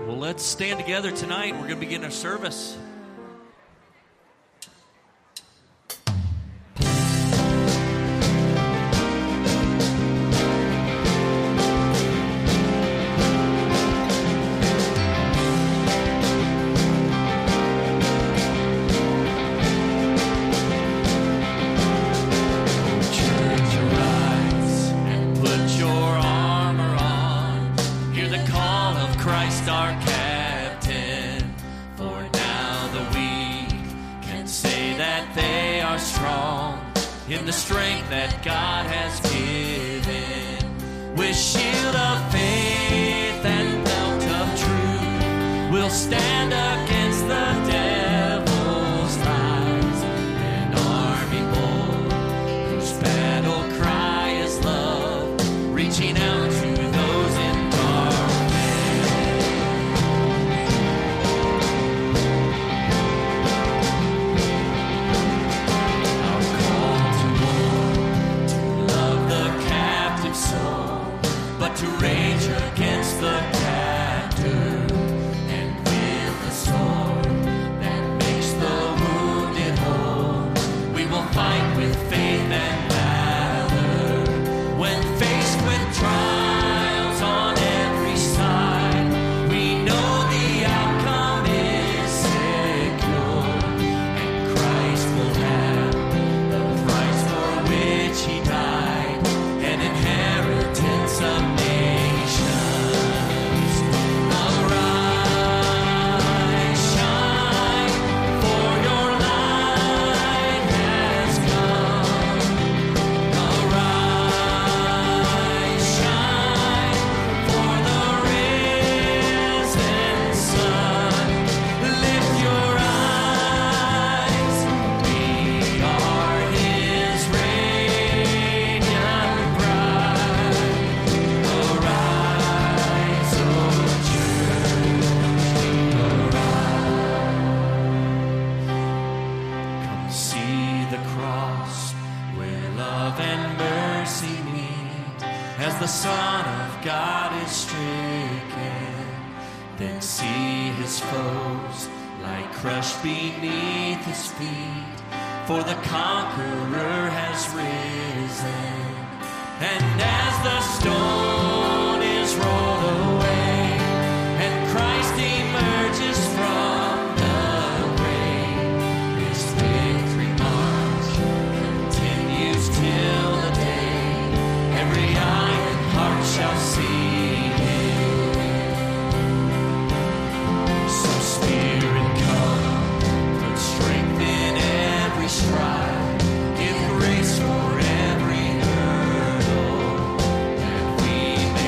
Well, let's stand together tonight. We're going to begin our service. In the strength that God has given, with shield of faith and belt of truth, we'll stand against the devil's lies. An army bold, whose battle cry is love, reaching out to those in to rage against the captor and with the sword that makes the wounded whole. We will fight with faith and valor when faced with trials on every side. We know the outcome is secure, and Christ will have the price for which he died, an inheritance of the Son of God is stricken, then see his foes lie crushed beneath his feet, for the conqueror has risen. And as the stone is rolled away, and Christ emerges from the grave, his victory march continues till the day every eye shall see him. So Spirit come, put strength in every stride, give grace for every hurdle, that we may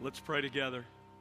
Let's pray together.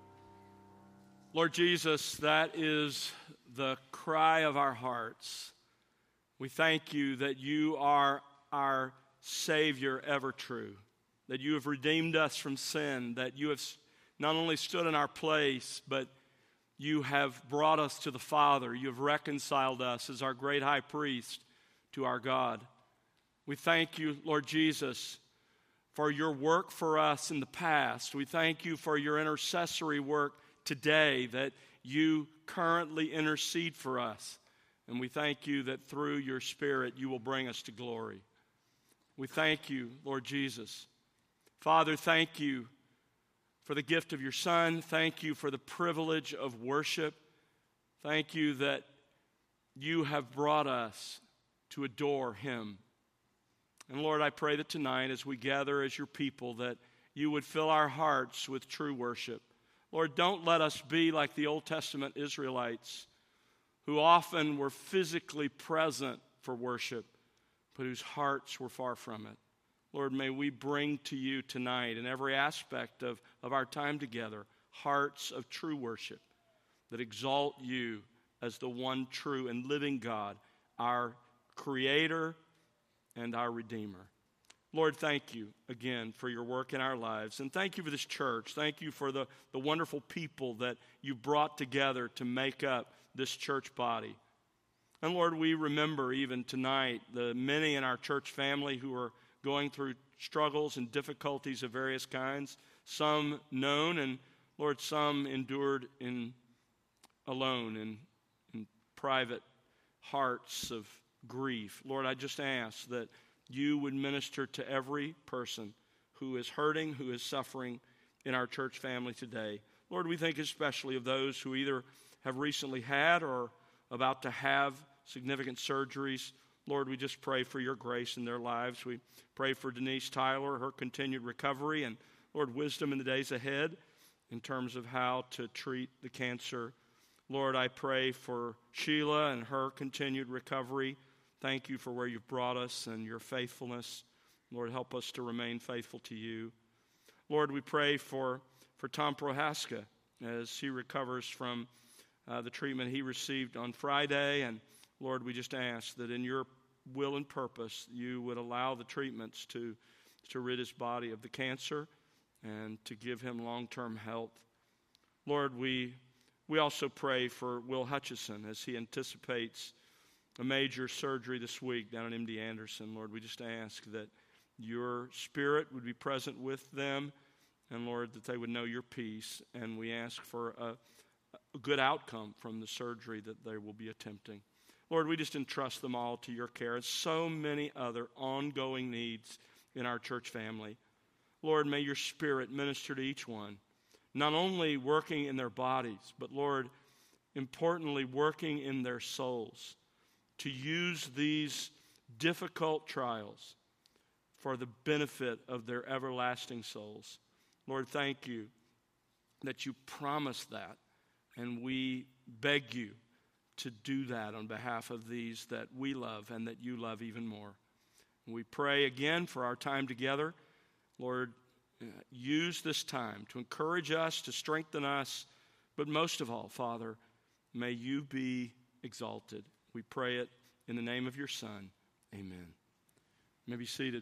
Lord Jesus, that is the cry of our hearts. We thank you that you are our Savior ever true, that you have redeemed us from sin, that you have not only stood in our place, but you have brought us to the Father. You have reconciled us as our great high priest to our God. We thank you, Lord Jesus, for your work for us in the past. We thank you for your intercessory work today, that you currently intercede for us. And we thank you that through your Spirit you will bring us to glory. We thank you, Lord Jesus. Father, thank you for the gift of your Son. Thank you for the privilege of worship. Thank you that you have brought us to adore him. And Lord, I pray that tonight as we gather as your people, that you would fill our hearts with true worship. Lord, don't let us be like the Old Testament Israelites, who often were physically present for worship, but whose hearts were far from it. Lord, may we bring to you tonight in every aspect of our time together, hearts of true worship that exalt you as the one true and living God, our Creator and our Redeemer. Lord, thank you again for your work in our lives. And thank you for this church. Thank you for the wonderful people that you brought together to make up this church body. And Lord, we remember even tonight the many in our church family who are going through struggles and difficulties of various kinds. Some known, and Lord, some endured alone in private hearts of grief. Lord, I just ask that you would minister to every person who is hurting, who is suffering in our church family today. Lord, we think especially of those who either have recently had or about to have significant surgeries. Lord, we just pray for your grace in their lives. We pray for Denise Tyler, her continued recovery, and Lord, wisdom in the days ahead in terms of how to treat the cancer. Lord, I pray for Sheila and her continued recovery. Thank you for where you've brought us and your faithfulness. Lord, help us to remain faithful to you. Lord, we pray for Tom Prohaska as he recovers from the treatment he received on Friday. And Lord, we just ask that in your will and purpose, you would allow the treatments to rid his body of the cancer and to give him long-term health. Lord, we also pray for Will Hutchison as he anticipates a major surgery this week down at MD Anderson. Lord, we just ask that your Spirit would be present with them, and Lord, that they would know your peace. And we ask for a good outcome from the surgery that they will be attempting. Lord, we just entrust them all to your care, and so many other ongoing needs in our church family. Lord, may your Spirit minister to each one, not only working in their bodies, but Lord, importantly, working in their souls, to use these difficult trials for the benefit of their everlasting souls. Lord, thank you that you promised that, and we beg you to do that on behalf of these that we love and that you love even more. And we pray again for our time together. Lord, use this time to encourage us, to strengthen us, but most of all, Father, may you be exalted. We pray it in the name of your Son. Amen. You may be seated.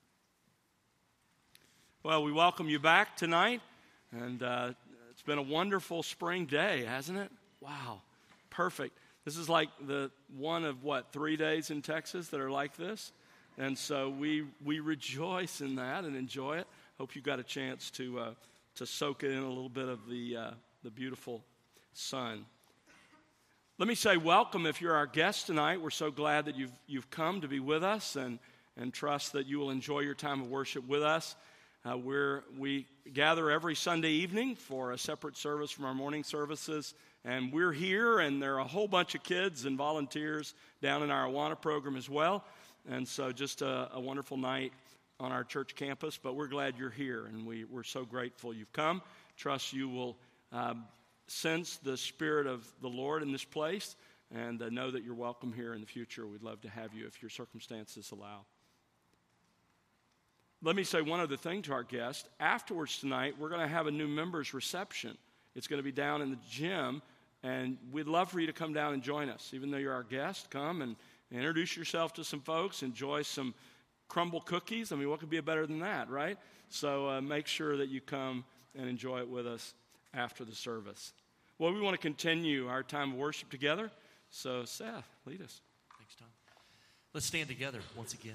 Well, we welcome you back tonight, and it's been a wonderful spring day, hasn't it? Wow, perfect. This is like the one of, 3 days in Texas that are like this, and so we rejoice in that and enjoy it. Hope you got a chance to soak in a little bit of the beautiful sun. Let me say welcome if you're our guest tonight. We're so glad that you've come to be with us, and trust that you will enjoy your time of worship with us. We gather every Sunday evening for a separate service from our morning services, and we're here, and there are a whole bunch of kids and volunteers down in our Awana program as well, and so just a wonderful night on our church campus, but we're glad you're here, and we're so grateful you've come. Trust you will sense the Spirit of the Lord in this place, and know that you're welcome here in the future. We'd love to have you if your circumstances allow. let me say one other thing to our guests. Afterwards tonight, we're going to have a new members reception. It's going to be down in the gym, and we'd love for you to come down and join us. Even though you're our guest, come and introduce yourself to some folks, enjoy some crumble cookies. I mean, what could be better than that, right? So make sure that you come and enjoy it with us after the service. Well, we want to continue our time of worship together. So, Seth, lead us. Thanks, Tom. Let's stand together once again.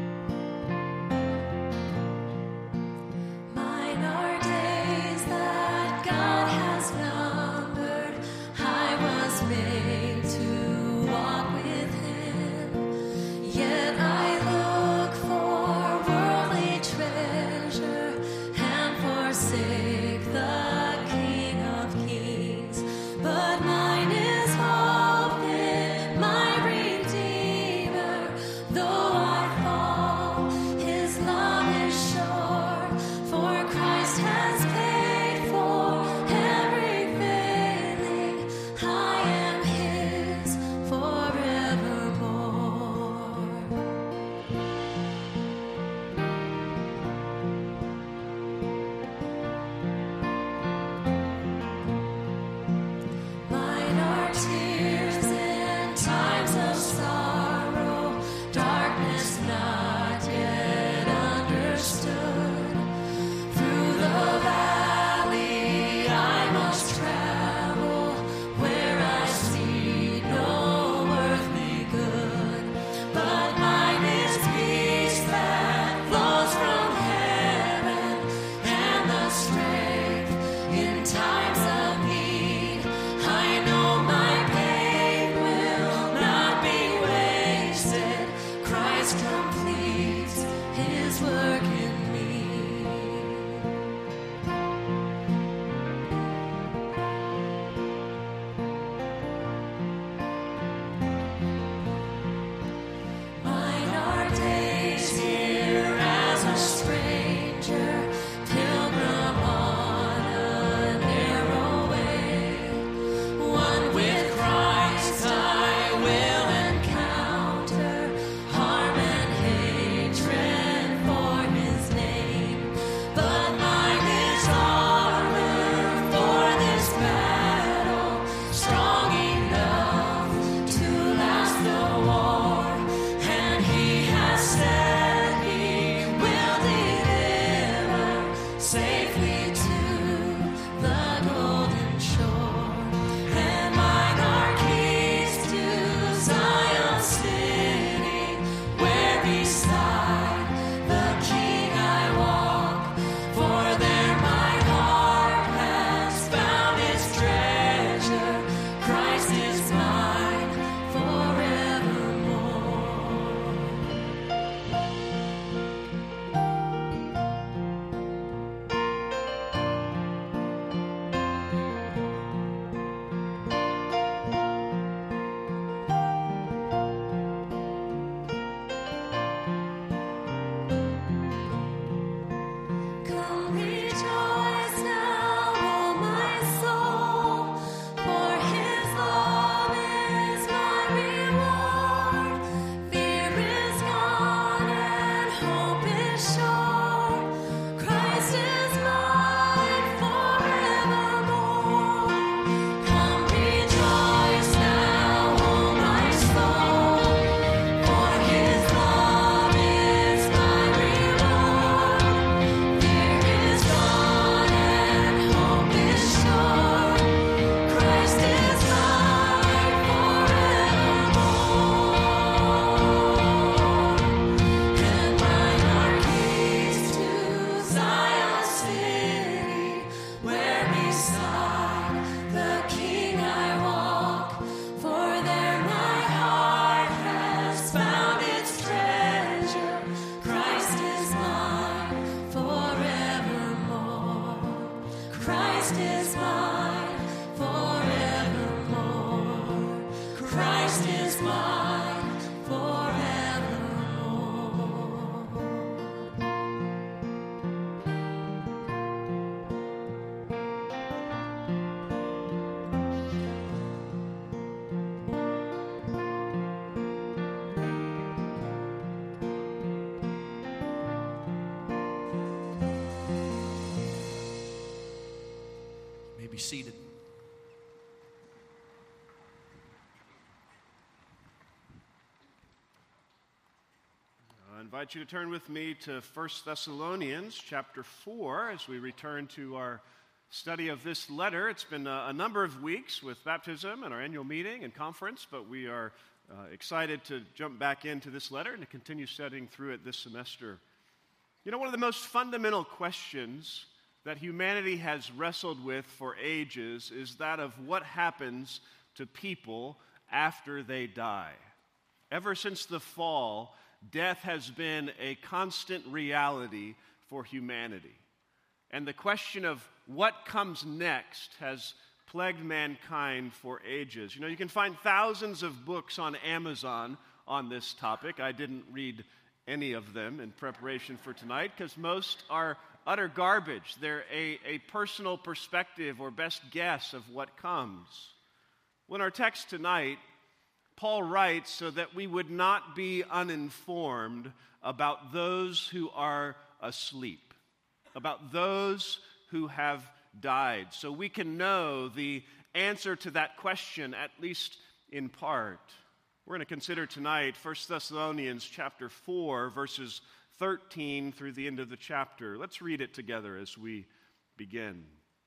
Mine are days that is mine forevermore. You may be seated. I invite you to turn with me to 1 Thessalonians chapter 4 as we return to our study of this letter. It's been a number of weeks with baptism and our annual meeting and conference, but we are excited to jump back into this letter and to continue studying through it this semester. You know, one of the most fundamental questions that humanity has wrestled with for ages is that of what happens to people after they die. Ever since the fall, death has been a constant reality for humanity. And the question of what comes next has plagued mankind for ages. You know, you can find thousands of books on Amazon on this topic. I didn't read any of them in preparation for tonight because most are utter garbage. They're a personal perspective or best guess of what comes. Well, in our text tonight, Paul writes so that we would not be uninformed about those who are asleep, about those who have died, so we can know the answer to that question, at least in part. We're going to consider tonight 1 Thessalonians chapter 4, verses 13 through the end of the chapter. Let's read it together as we begin.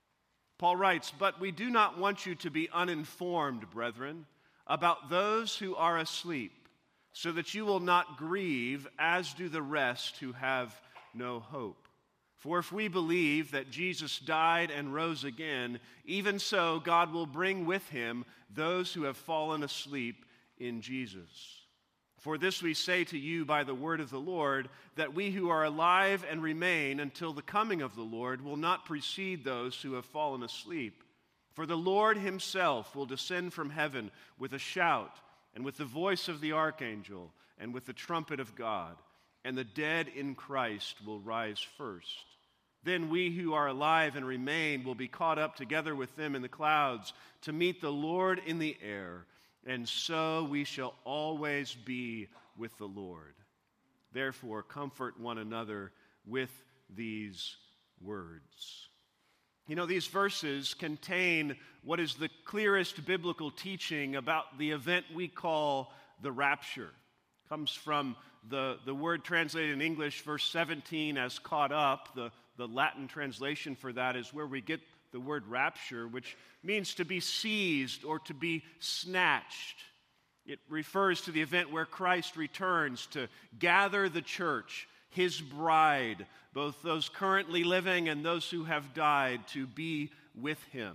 Paul writes, "But we do not want you to be uninformed, brethren, about those who are asleep, so that you will not grieve as do the rest who have no hope. For if we believe that Jesus died and rose again, even so God will bring with him those who have fallen asleep in Jesus. For this we say to you by the word of the Lord, that we who are alive and remain until the coming of the Lord will not precede those who have fallen asleep. For the Lord himself will descend from heaven with a shout, and with the voice of the archangel, and with the trumpet of God, and the dead in Christ will rise first. Then we who are alive and remain will be caught up together with them in the clouds to meet the Lord in the air, and so we shall always be with the Lord. Therefore, comfort one another with these words." You know, these verses contain what is the clearest biblical teaching about the event we call the rapture. It comes from the word translated in English, verse 17, as caught up. The Latin translation for that is where we get the word rapture, which means to be seized or to be snatched. It refers to the event where Christ returns to gather the church, his bride, both those currently living and those who have died, to be with him.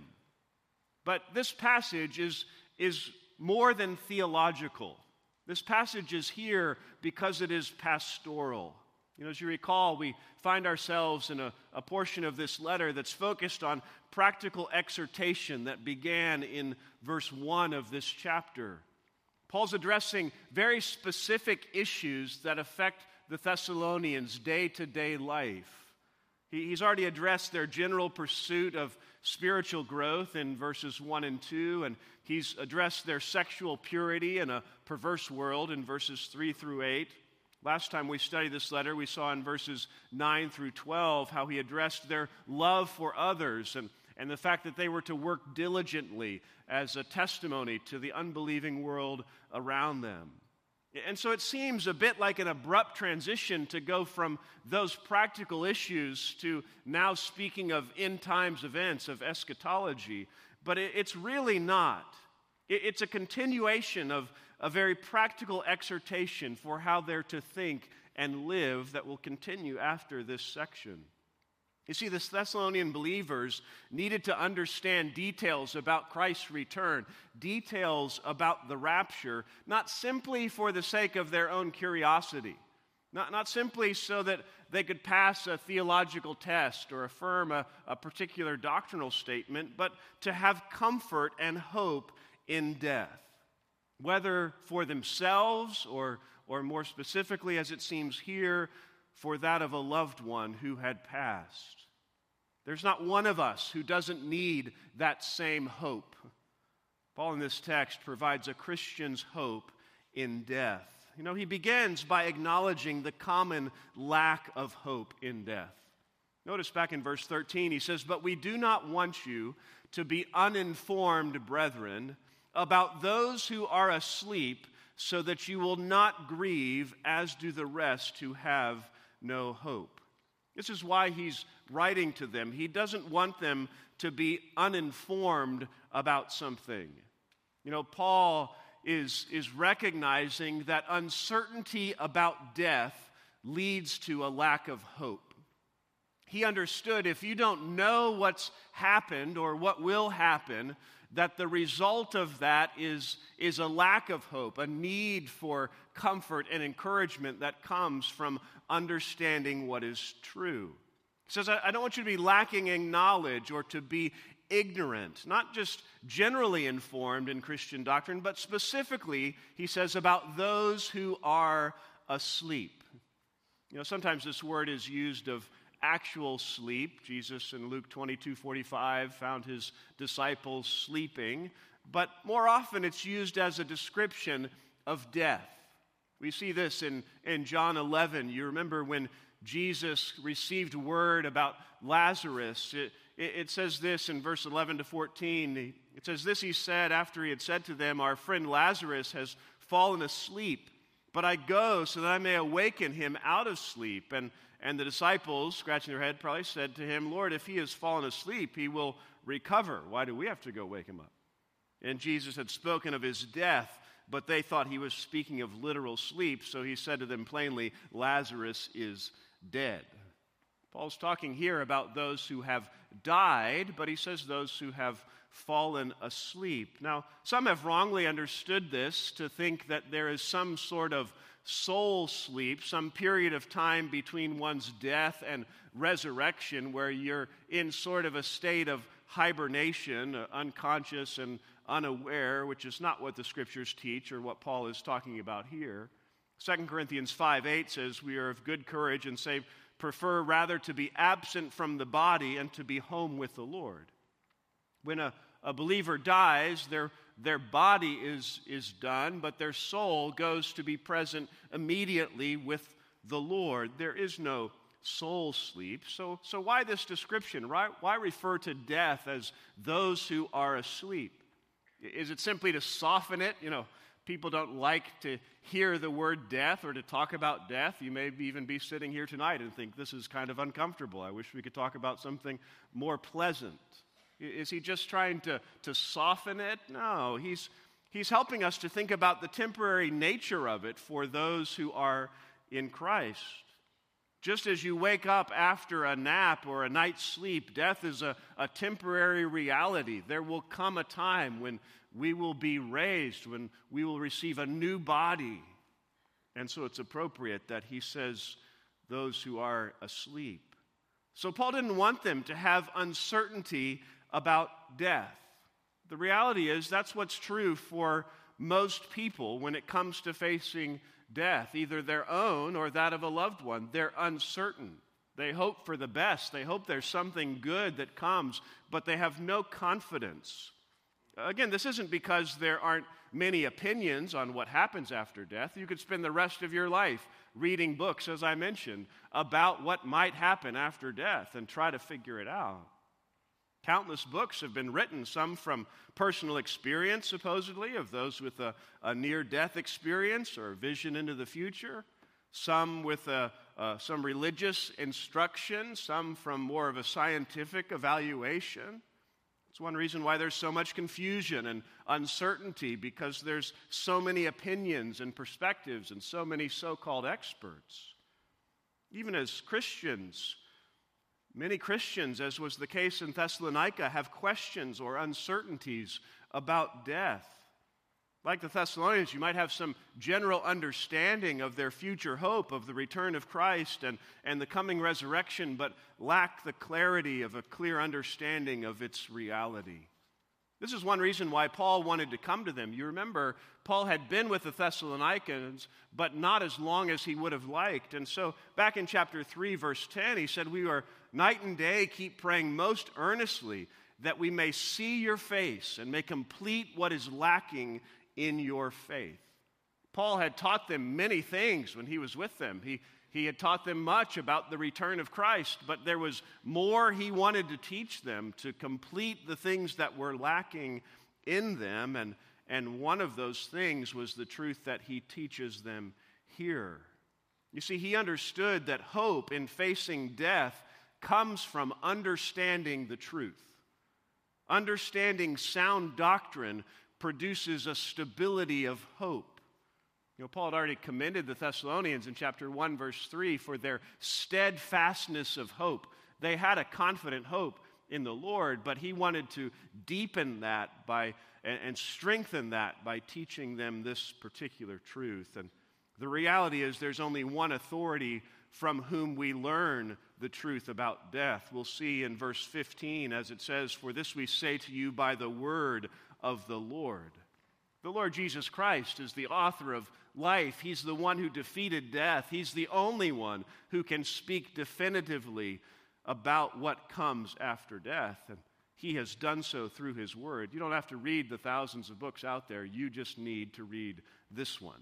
But this passage is more than theological. This passage is here because it is pastoral. You know, as you recall, we find ourselves in a portion of this letter that's focused on practical exhortation that began in verse 1 of this chapter. Paul's addressing very specific issues that affect the Thessalonians' day-to-day life. He's already addressed their general pursuit of spiritual growth in verses 1 and 2, and he's addressed their sexual purity in a perverse world in verses 3 through 8. Last time we studied this letter, we saw in verses 9 through 12 how he addressed their love for others and the fact that they were to work diligently as a testimony to the unbelieving world around them. And so it seems a bit like an abrupt transition to go from those practical issues to now speaking of end times events, of eschatology. But it's really not. It's a continuation of a very practical exhortation for how they're to think and live that will continue after this section. You see, the Thessalonian believers needed to understand details about Christ's return, details about the rapture, not simply for the sake of their own curiosity, not simply so that they could pass a theological test or affirm a particular doctrinal statement, but to have comfort and hope in death. whether for themselves or more specifically, as it seems here, for that of a loved one who had passed. There's not one of us who doesn't need that same hope. Paul in this text provides a Christian's hope in death. You know, he begins by acknowledging the common lack of hope in death. Notice back in verse 13, he says, "But we do not want you to be uninformed, brethren, about those who are asleep, so that you will not grieve as do the rest who have no hope." This is why he's writing to them. He doesn't want them to be uninformed about something. You know, Paul is recognizing that uncertainty about death leads to a lack of hope. He understood if you don't know what's happened or what will happen, that the result of that is a lack of hope, a need for comfort and encouragement that comes from understanding what is true. He says, I don't want you to be lacking in knowledge or to be ignorant, not just generally informed in Christian doctrine, but specifically, he says, about those who are asleep. You know, sometimes this word is used of actual sleep. Jesus in Luke 22:45 found his disciples sleeping, but more often it's used as a description of death. We see this in John 11. You remember when Jesus received word about Lazarus. It says this in verse 11 to 14. It says, "This he said after he had said to them, 'Our friend Lazarus has fallen asleep, but I go so that I may awaken him out of sleep.' And the disciples, scratching their head, probably said to him, 'Lord, if he has fallen asleep, he will recover. Why do we have to go wake him up?' And Jesus had spoken of his death, but they thought he was speaking of literal sleep, so he said to them plainly, 'Lazarus is dead.'" Paul's talking here about those who have died, but he says those who have fallen asleep. Now, some have wrongly understood this to think that there is some sort of soul sleep, some period of time between one's death and resurrection where you're in sort of a state of hibernation, unconscious and unaware, which is not what the Scriptures teach or what Paul is talking about here. 2 Corinthians 5:8 says, "We are of good courage and say, prefer rather to be absent from the body and to be home with the Lord." When a believer dies, their body is done, but their soul goes to be present immediately with the Lord. There is no soul sleep. So why this description? Why refer to death as those who are asleep? Is it simply to soften it? You know, people don't like to hear the word death or to talk about death. You may even be sitting here tonight and think this is kind of uncomfortable. I wish we could talk about something more pleasant. Is he just trying to soften it? No, he's helping us to think about the temporary nature of it for those who are in Christ. Just as you wake up after a nap or a night's sleep, death is a temporary reality. There will come a time when we will be raised, when we will receive a new body. And so it's appropriate that he says those who are asleep. So Paul didn't want them to have uncertainty about death. The reality is that's what's true for most people when it comes to facing death, either their own or that of a loved one. They're uncertain. They hope for the best. They hope there's something good that comes, but they have no confidence. Again, this isn't because there aren't many opinions on what happens after death. You could spend the rest of your life reading books, as I mentioned, about what might happen after death and try to figure it out. Countless books have been written, some from personal experience, supposedly, of those with a near-death experience or vision into the future, some with some religious instruction, some from more of a scientific evaluation. It's one reason why there's so much confusion and uncertainty, because there's so many opinions and perspectives and so many so-called experts. Even as Christians, many Christians, as was the case in Thessalonica, have questions or uncertainties about death. Like the Thessalonians, you might have some general understanding of their future hope of the return of Christ and the coming resurrection, but lack the clarity of a clear understanding of its reality. This is one reason why Paul wanted to come to them. You remember, Paul had been with the Thessalonians, but not as long as he would have liked. And so back in chapter 3, verse 10, he said, "We are night and day keep praying most earnestly that we may see your face and may complete what is lacking in your faith." Paul had taught them many things when he was with them. He had taught them much about the return of Christ, but there was more he wanted to teach them to complete the things that were lacking in them. And one of those things was the truth that he teaches them here. You see, he understood that hope in facing death comes from understanding the truth. Understanding sound doctrine produces a stability of hope. You know, Paul had already commended the Thessalonians in chapter 1, verse 3 for their steadfastness of hope. They had a confident hope in the Lord, but he wanted to deepen that and strengthen that by teaching them this particular truth. And the reality is there's only one authority from whom we learn the truth about death. We'll see in verse 15 as it says, "For this we say to you by the word of the Lord." The Lord Jesus Christ is the author of life. He's the one who defeated death. He's the only one who can speak definitively about what comes after death. And he has done so through his word. You don't have to read the thousands of books out there. You just need to read this one.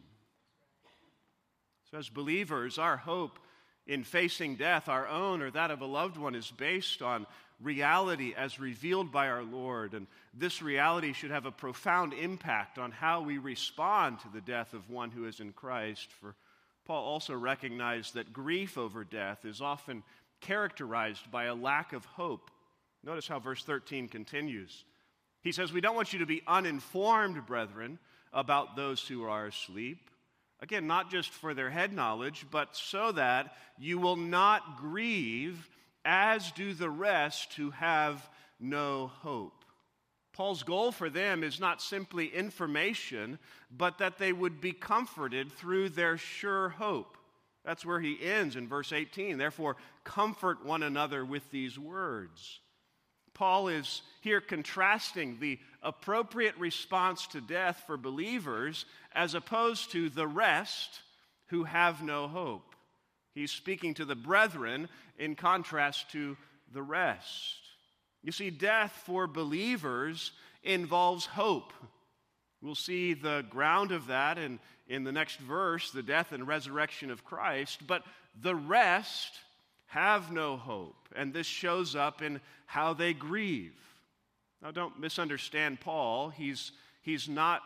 So as believers, our hope in facing death, our own or that of a loved one, is based on reality as revealed by our Lord. And this reality should have a profound impact on how we respond to the death of one who is in Christ. For Paul also recognized that grief over death is often characterized by a lack of hope. Notice how verse 13 continues. He says, "We don't want you to be uninformed, brethren, about those who are asleep." Again, not just for their head knowledge, but so that you will not grieve as do the rest who have no hope. Paul's goal for them is not simply information, but that they would be comforted through their sure hope. That's where he ends in verse 18. "Therefore, comfort one another with these words." Paul is here contrasting the appropriate response to death for believers as opposed to the rest who have no hope. He's speaking to the brethren in contrast to the rest. You see, death for believers involves hope. We'll see the ground of that in the next verse, the death and resurrection of Christ. But the rest have no hope, and this shows up in how they grieve. Now, don't misunderstand Paul. He's not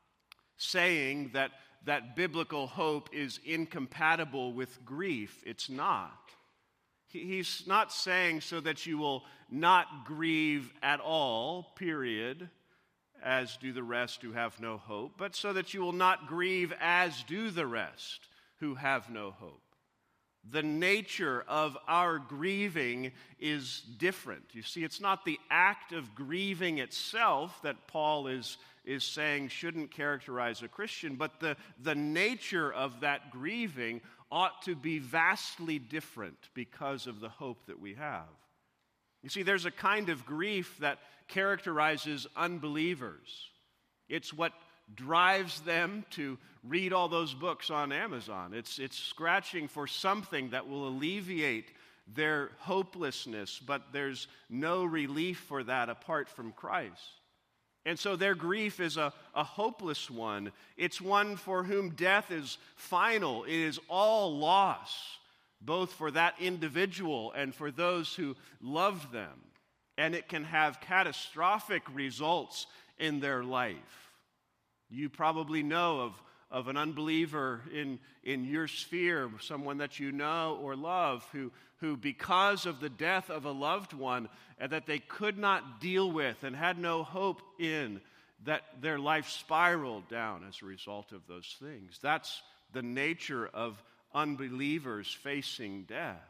saying that biblical hope is incompatible with grief. It's not. He's not saying so that you will not grieve at all, period, as do the rest who have no hope, but so that you will not grieve as do the rest who have no hope. The nature of our grieving is different. You see, it's not the act of grieving itself that Paul is saying shouldn't characterize a Christian, but the nature of that grieving ought to be vastly different because of the hope that we have. You see, there's a kind of grief that characterizes unbelievers. It's what drives them to read all those books on Amazon. It's scratching for something that will alleviate their hopelessness, but there's no relief for that apart from Christ. And so their grief is a hopeless one. It's one for whom death is final. It is all loss, both for that individual and for those who love them. And it can have catastrophic results in their life. You probably know of an unbeliever in your sphere, someone that you know or love, who because of the death of a loved one that they could not deal with and had no hope in, that their life spiraled down as a result of those things. That's the nature of unbelievers facing death.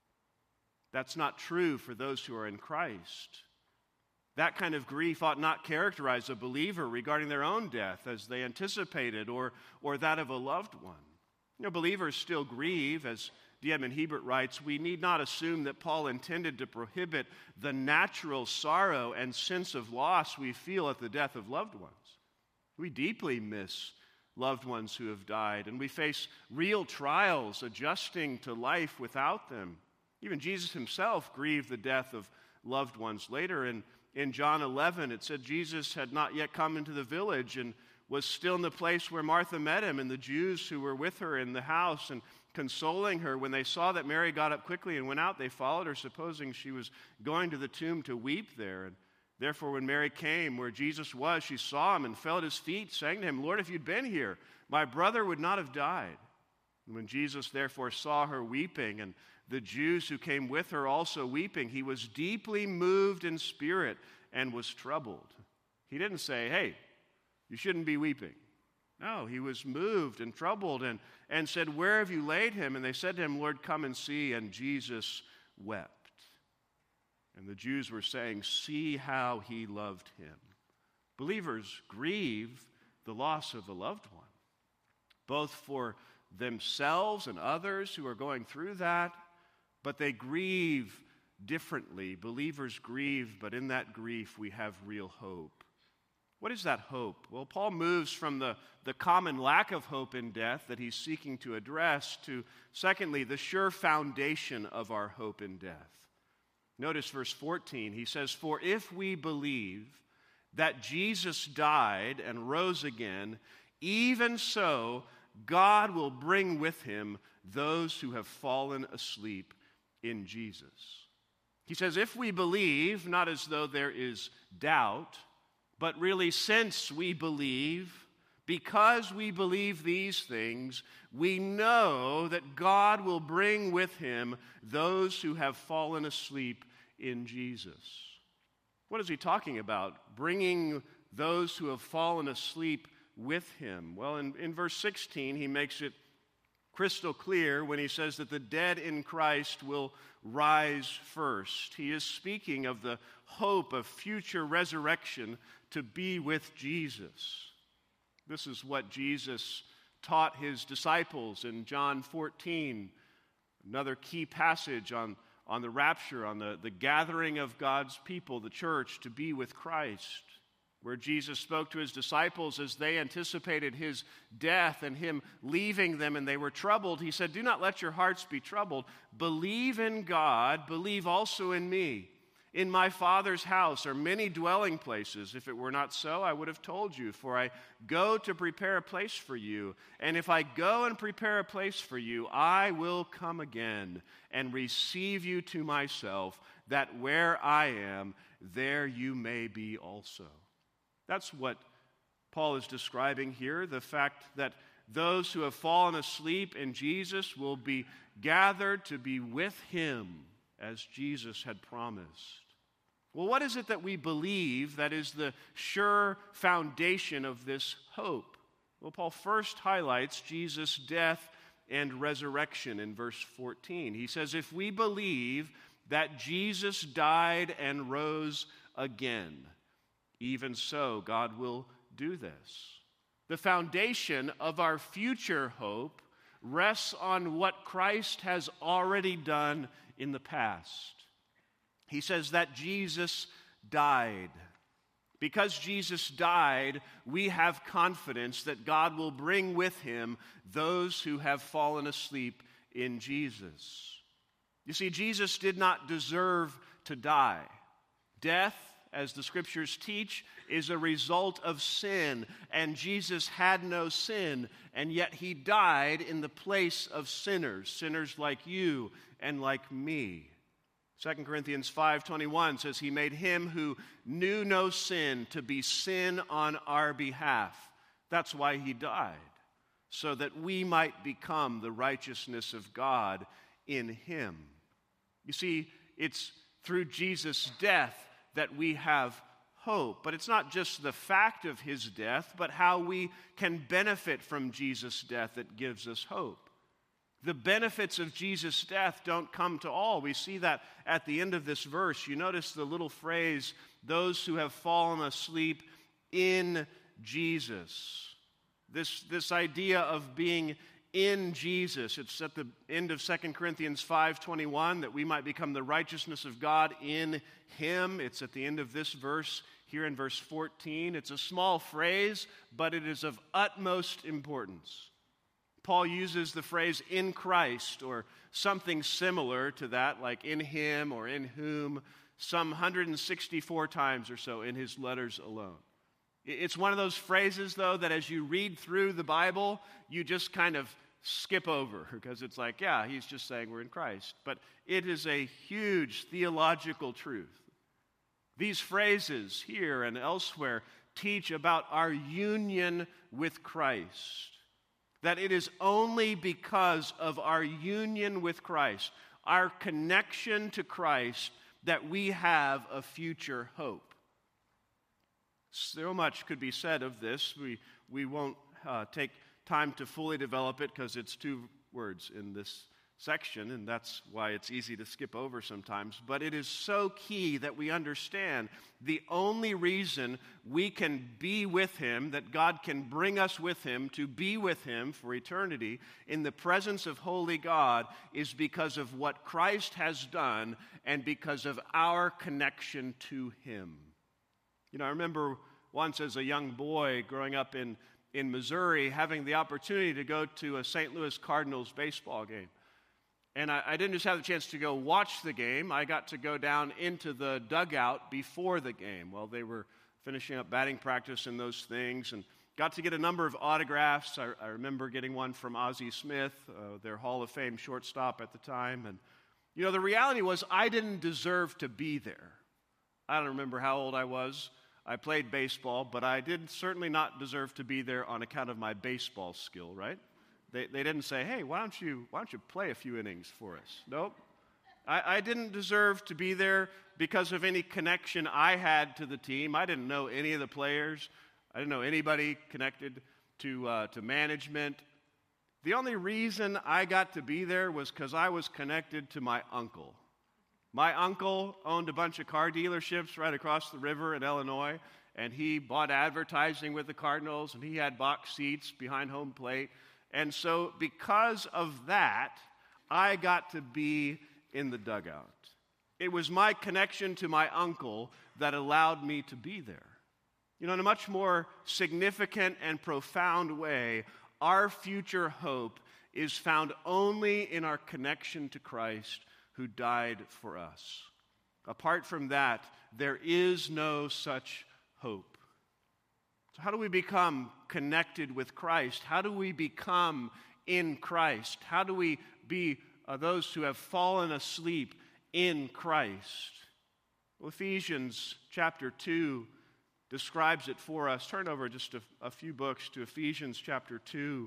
That's not true for those who are in Christ. That kind of grief ought not characterize a believer regarding their own death as they anticipated or that of a loved one. You know, believers still grieve, as D. Edmond Hebert writes, we need not assume that Paul intended to prohibit the natural sorrow and sense of loss we feel at the death of loved ones. We deeply miss loved ones who have died, and we face real trials adjusting to life without them. Even Jesus himself grieved the death of loved ones. Later in John 11, it said Jesus had not yet come into the village and was still in the place where Martha met him, and the Jews who were with her in the house and consoling her, when they saw that Mary got up quickly and went out, they followed her, supposing she was going to the tomb to weep there. And therefore, when Mary came where Jesus was, she saw him and fell at his feet, saying to him, Lord, if you'd been here, my brother would not have died. And when Jesus therefore saw her weeping, and the Jews who came with her also weeping, he was deeply moved in spirit and was troubled. He didn't say, hey, you shouldn't be weeping. No, he was moved and troubled and said, where have you laid him? And they said to him, Lord, come and see. And Jesus wept. And the Jews were saying, see how he loved him. Believers grieve the loss of a loved one, both for themselves and others who are going through that, but they grieve differently. Believers grieve, but in that grief we have real hope. What is that hope? Well, Paul moves from the common lack of hope in death that he's seeking to address to, secondly, the sure foundation of our hope in death. Notice verse 14. He says, for if we believe that Jesus died and rose again, even so God will bring with him those who have fallen asleep in Jesus. He says, if we believe, not as though there is doubt, but really since we believe, because we believe these things, we know that God will bring with him those who have fallen asleep in Jesus. What is he talking about? Bringing those who have fallen asleep with him. Well, in verse 16, he makes it crystal clear when he says that the dead in Christ will rise first. He is speaking of the hope of future resurrection to be with Jesus. This is what Jesus taught his disciples in John 14, another key passage on the rapture, on the gathering of God's people, the church, to be with Christ, where Jesus spoke to his disciples as they anticipated his death and him leaving them, and they were troubled. He said, do not let your hearts be troubled. Believe in God, believe also in me. In my Father's house are many dwelling places. If it were not so, I would have told you, for I go to prepare a place for you. And if I go and prepare a place for you, I will come again and receive you to myself, that where I am, there you may be also. That's what Paul is describing here, the fact that those who have fallen asleep in Jesus will be gathered to be with him as Jesus had promised. Well, what is it that we believe that is the sure foundation of this hope? Well, Paul first highlights Jesus' death and resurrection in verse 14. He says, if we believe that Jesus died and rose again, even so, God will do this. The foundation of our future hope rests on what Christ has already done in the past. He says that Jesus died. Because Jesus died, we have confidence that God will bring with him those who have fallen asleep in Jesus. You see, Jesus did not deserve to die. Death, as the scriptures teach, is a result of sin, and Jesus had no sin, and yet he died in the place of sinners like you and like me. 2 Corinthians 5:21 says he made him who knew no sin to be sin on our behalf. That's why he died, so that we might become the righteousness of God in him. You see, it's through Jesus' death that we have hope. But it's not just the fact of his death, but how we can benefit from Jesus' death that gives us hope. The benefits of Jesus' death don't come to all. We see that at the end of this verse. You notice the little phrase, those who have fallen asleep in Jesus. This idea of being in Jesus. It's at the end of 2 Corinthians 5:21 that we might become the righteousness of God in him. It's at the end of this verse here in verse 14. It's a small phrase, but it is of utmost importance. Paul uses the phrase in Christ or something similar to that, like in him or in whom, some 164 times or so in his letters alone. It's one of those phrases, though, that as you read through the Bible, you just kind of skip over because it's like, yeah, he's just saying we're in Christ. But it is a huge theological truth. These phrases here and elsewhere teach about our union with Christ. That it is only because of our union with Christ, our connection to Christ, that we have a future hope. So much could be said of this. We won't take time to fully develop it because it's 2 words in this section, and that's why it's easy to skip over sometimes. But it is so key that we understand the only reason we can be with him, that God can bring us with him to be with him for eternity in the presence of holy God, is because of what Christ has done and because of our connection to him. You know, I remember once as a young boy growing up in Missouri having the opportunity to go to a St. Louis Cardinals baseball game. And I didn't just have the chance to go watch the game. I got to go down into the dugout before the game while they were finishing up batting practice and those things, and got to get a number of autographs. I remember getting one from Ozzie Smith, their Hall of Fame shortstop at the time. And, you know, the reality was I didn't deserve to be there. I don't remember how old I was. I played baseball, but I did certainly not deserve to be there on account of my baseball skill, right? They didn't say, hey, why don't you play a few innings for us? Nope. I didn't deserve to be there because of any connection I had to the team. I didn't know any of the players. I didn't know anybody connected to management. The only reason I got to be there was because I was connected to my uncle. My uncle owned a bunch of car dealerships right across the river in Illinois, and he bought advertising with the Cardinals, and he had box seats behind home plate. And so because of that, I got to be in the dugout. It was my connection to my uncle that allowed me to be there. You know, in a much more significant and profound way, our future hope is found only in our connection to Christ who died for us. Apart from that, there is no such hope. So how do we become connected with Christ? How do we become in Christ? How do we be those who have fallen asleep in Christ? Well, Ephesians chapter 2 describes it for us. Turn over just a few books to Ephesians chapter 2.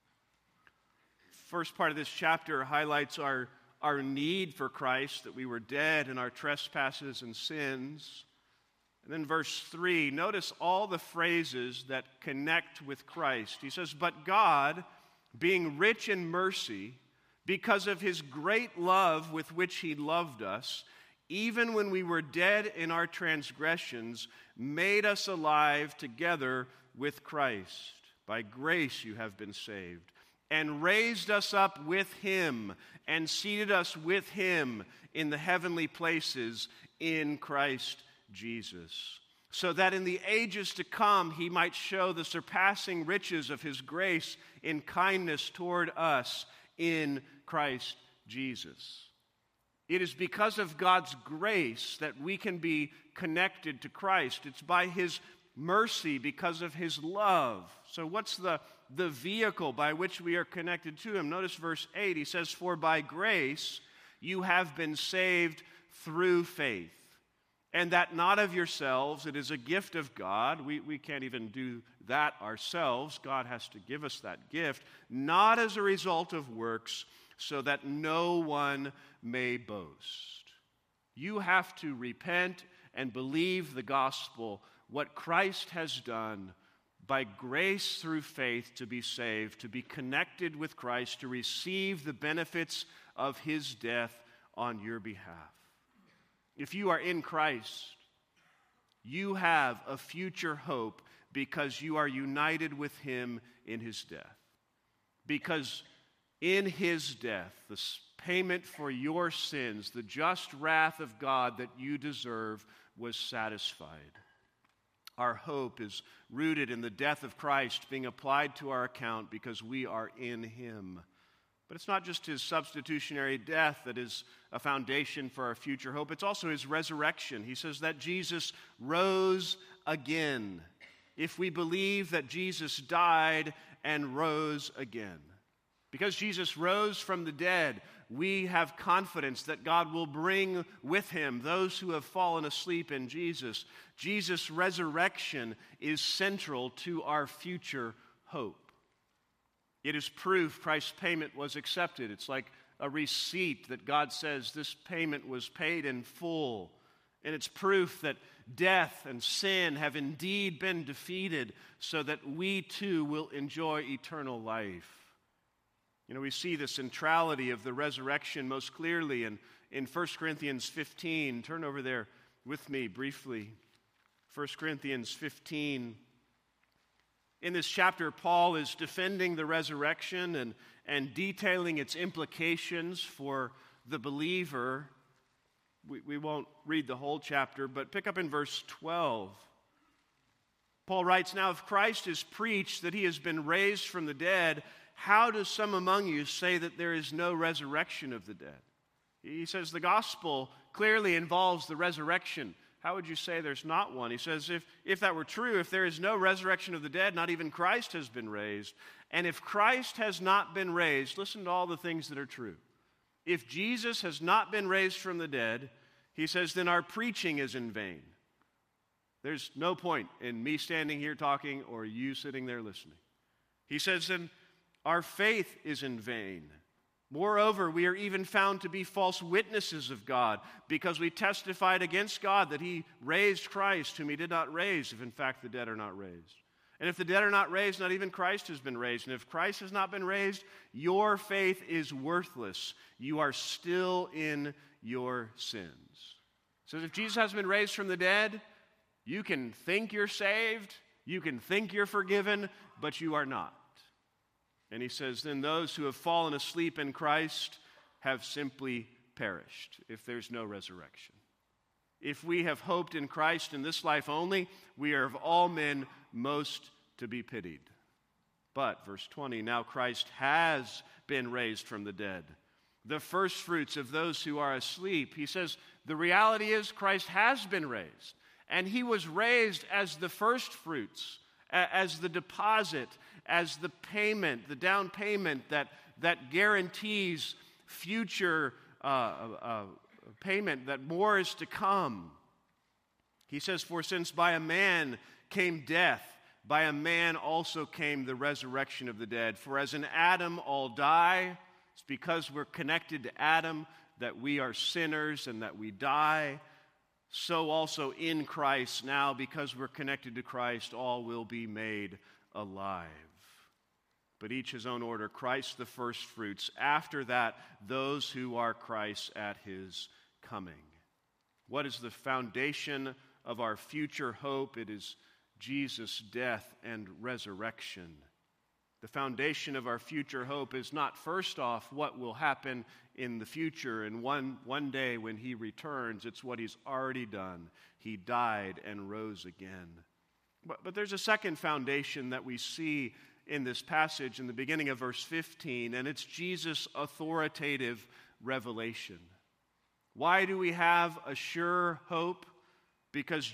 First part of this chapter highlights our need for Christ, that we were dead in our trespasses and sins. And then verse 3, notice all the phrases that connect with Christ. He says, but God, being rich in mercy, because of his great love with which he loved us, even when we were dead in our transgressions, made us alive together with Christ. By grace you have been saved, and raised us up with him, and seated us with him in the heavenly places in Christ Jesus, so that in the ages to come he might show the surpassing riches of his grace in kindness toward us in Christ Jesus. It is because of God's grace that we can be connected to Christ. It's by his mercy, because of his love. So what's the vehicle by which we are connected to him? Notice verse 8, he says, for by grace you have been saved through faith. And that not of yourselves, it is a gift of God. We can't even do that ourselves. God has to give us that gift, not as a result of works, so that no one may boast. You have to repent and believe the gospel, what Christ has done, by grace through faith to be saved, to be connected with Christ, to receive the benefits of his death on your behalf. If you are in Christ, you have a future hope because you are united with him in his death. because in his death, the payment for your sins, the just wrath of God that you deserve, was satisfied. Our hope is rooted in the death of Christ being applied to our account because we are in him. But it's not just his substitutionary death that is a foundation for our future hope. It's also his resurrection. He says that Jesus rose again. If we believe that Jesus died and rose again. Because Jesus rose from the dead, we have confidence that God will bring with him those who have fallen asleep in Jesus. Jesus' resurrection is central to our future hope. It is proof Christ's payment was accepted. It's like a receipt that God says this payment was paid in full. And it's proof that death and sin have indeed been defeated so that we too will enjoy eternal life. You know, we see the centrality of the resurrection most clearly in 1 Corinthians 15. Turn over there with me briefly. 1 Corinthians 15. In this chapter, Paul is defending the resurrection and detailing its implications for the believer. We won't read the whole chapter, but pick up in verse 12. Paul writes, "Now if Christ is preached that he has been raised from the dead, how do some among you say that there is no resurrection of the dead?" He says the gospel clearly involves the resurrection. How would you say there's not one? He says if that were true, if there is no resurrection of the dead, not even Christ has been raised. And if Christ has not been raised, listen to all the things that are true. If Jesus has not been raised from the dead, he says, then our preaching is in vain. There's no point in me standing here talking or you sitting there listening. He says, then our faith is in vain. Moreover, we are even found to be false witnesses of God because we testified against God that he raised Christ, whom he did not raise, if in fact the dead are not raised. And if the dead are not raised, not even Christ has been raised. And if Christ has not been raised, your faith is worthless. You are still in your sins. So if Jesus has been raised from the dead, you can think you're saved, you can think you're forgiven, but you are not. And he says, then those who have fallen asleep in Christ have simply perished if there's no resurrection. If we have hoped in Christ in this life only, we are of all men most to be pitied. But, verse 20, now Christ has been raised from the dead, the first fruits of those who are asleep. He says, the reality is Christ has been raised, and he was raised as the first fruits, as the deposit, as the payment, the down payment that guarantees future payment, that more is to come. He says, for since by a man came death, by a man also came the resurrection of the dead. For as in Adam all die, it's because we're connected to Adam that we are sinners and that we die. So also in Christ now, because we're connected to Christ, all will be made alive. But each his own order, Christ the first fruits. After that, those who are Christ at his coming. What is the foundation of our future hope? It is Jesus' death and resurrection. The foundation of our future hope is not first off what will happen in the future and one day when he returns. It's what he's already done. He died and rose again. But there's a second foundation that we see in this passage in the beginning of verse 15, and it's Jesus' authoritative revelation. Why do we have a sure hope? Because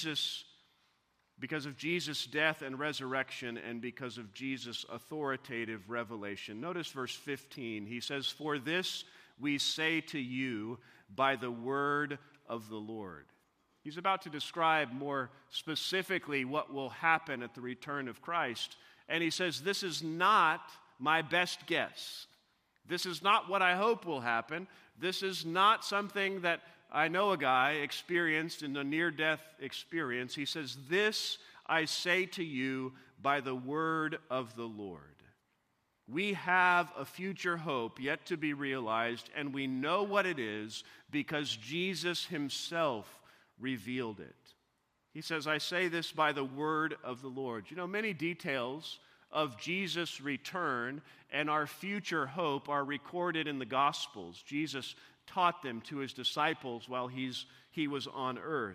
of Jesus' death and resurrection, and because of Jesus' authoritative revelation. Notice verse 15. He says, for this we say to you by the word of the Lord. He's about to describe more specifically what will happen at the return of Christ. And he says, this is not my best guess. This is not what I hope will happen. This is not something that I know a guy experienced in a near-death experience. He says, this I say to you by the word of the Lord. We have a future hope yet to be realized, and we know what it is because Jesus himself revealed it. He says, I say this by the word of the Lord. You know, many details of Jesus' return and our future hope are recorded in the Gospels. Jesus taught them to his disciples while he was on earth.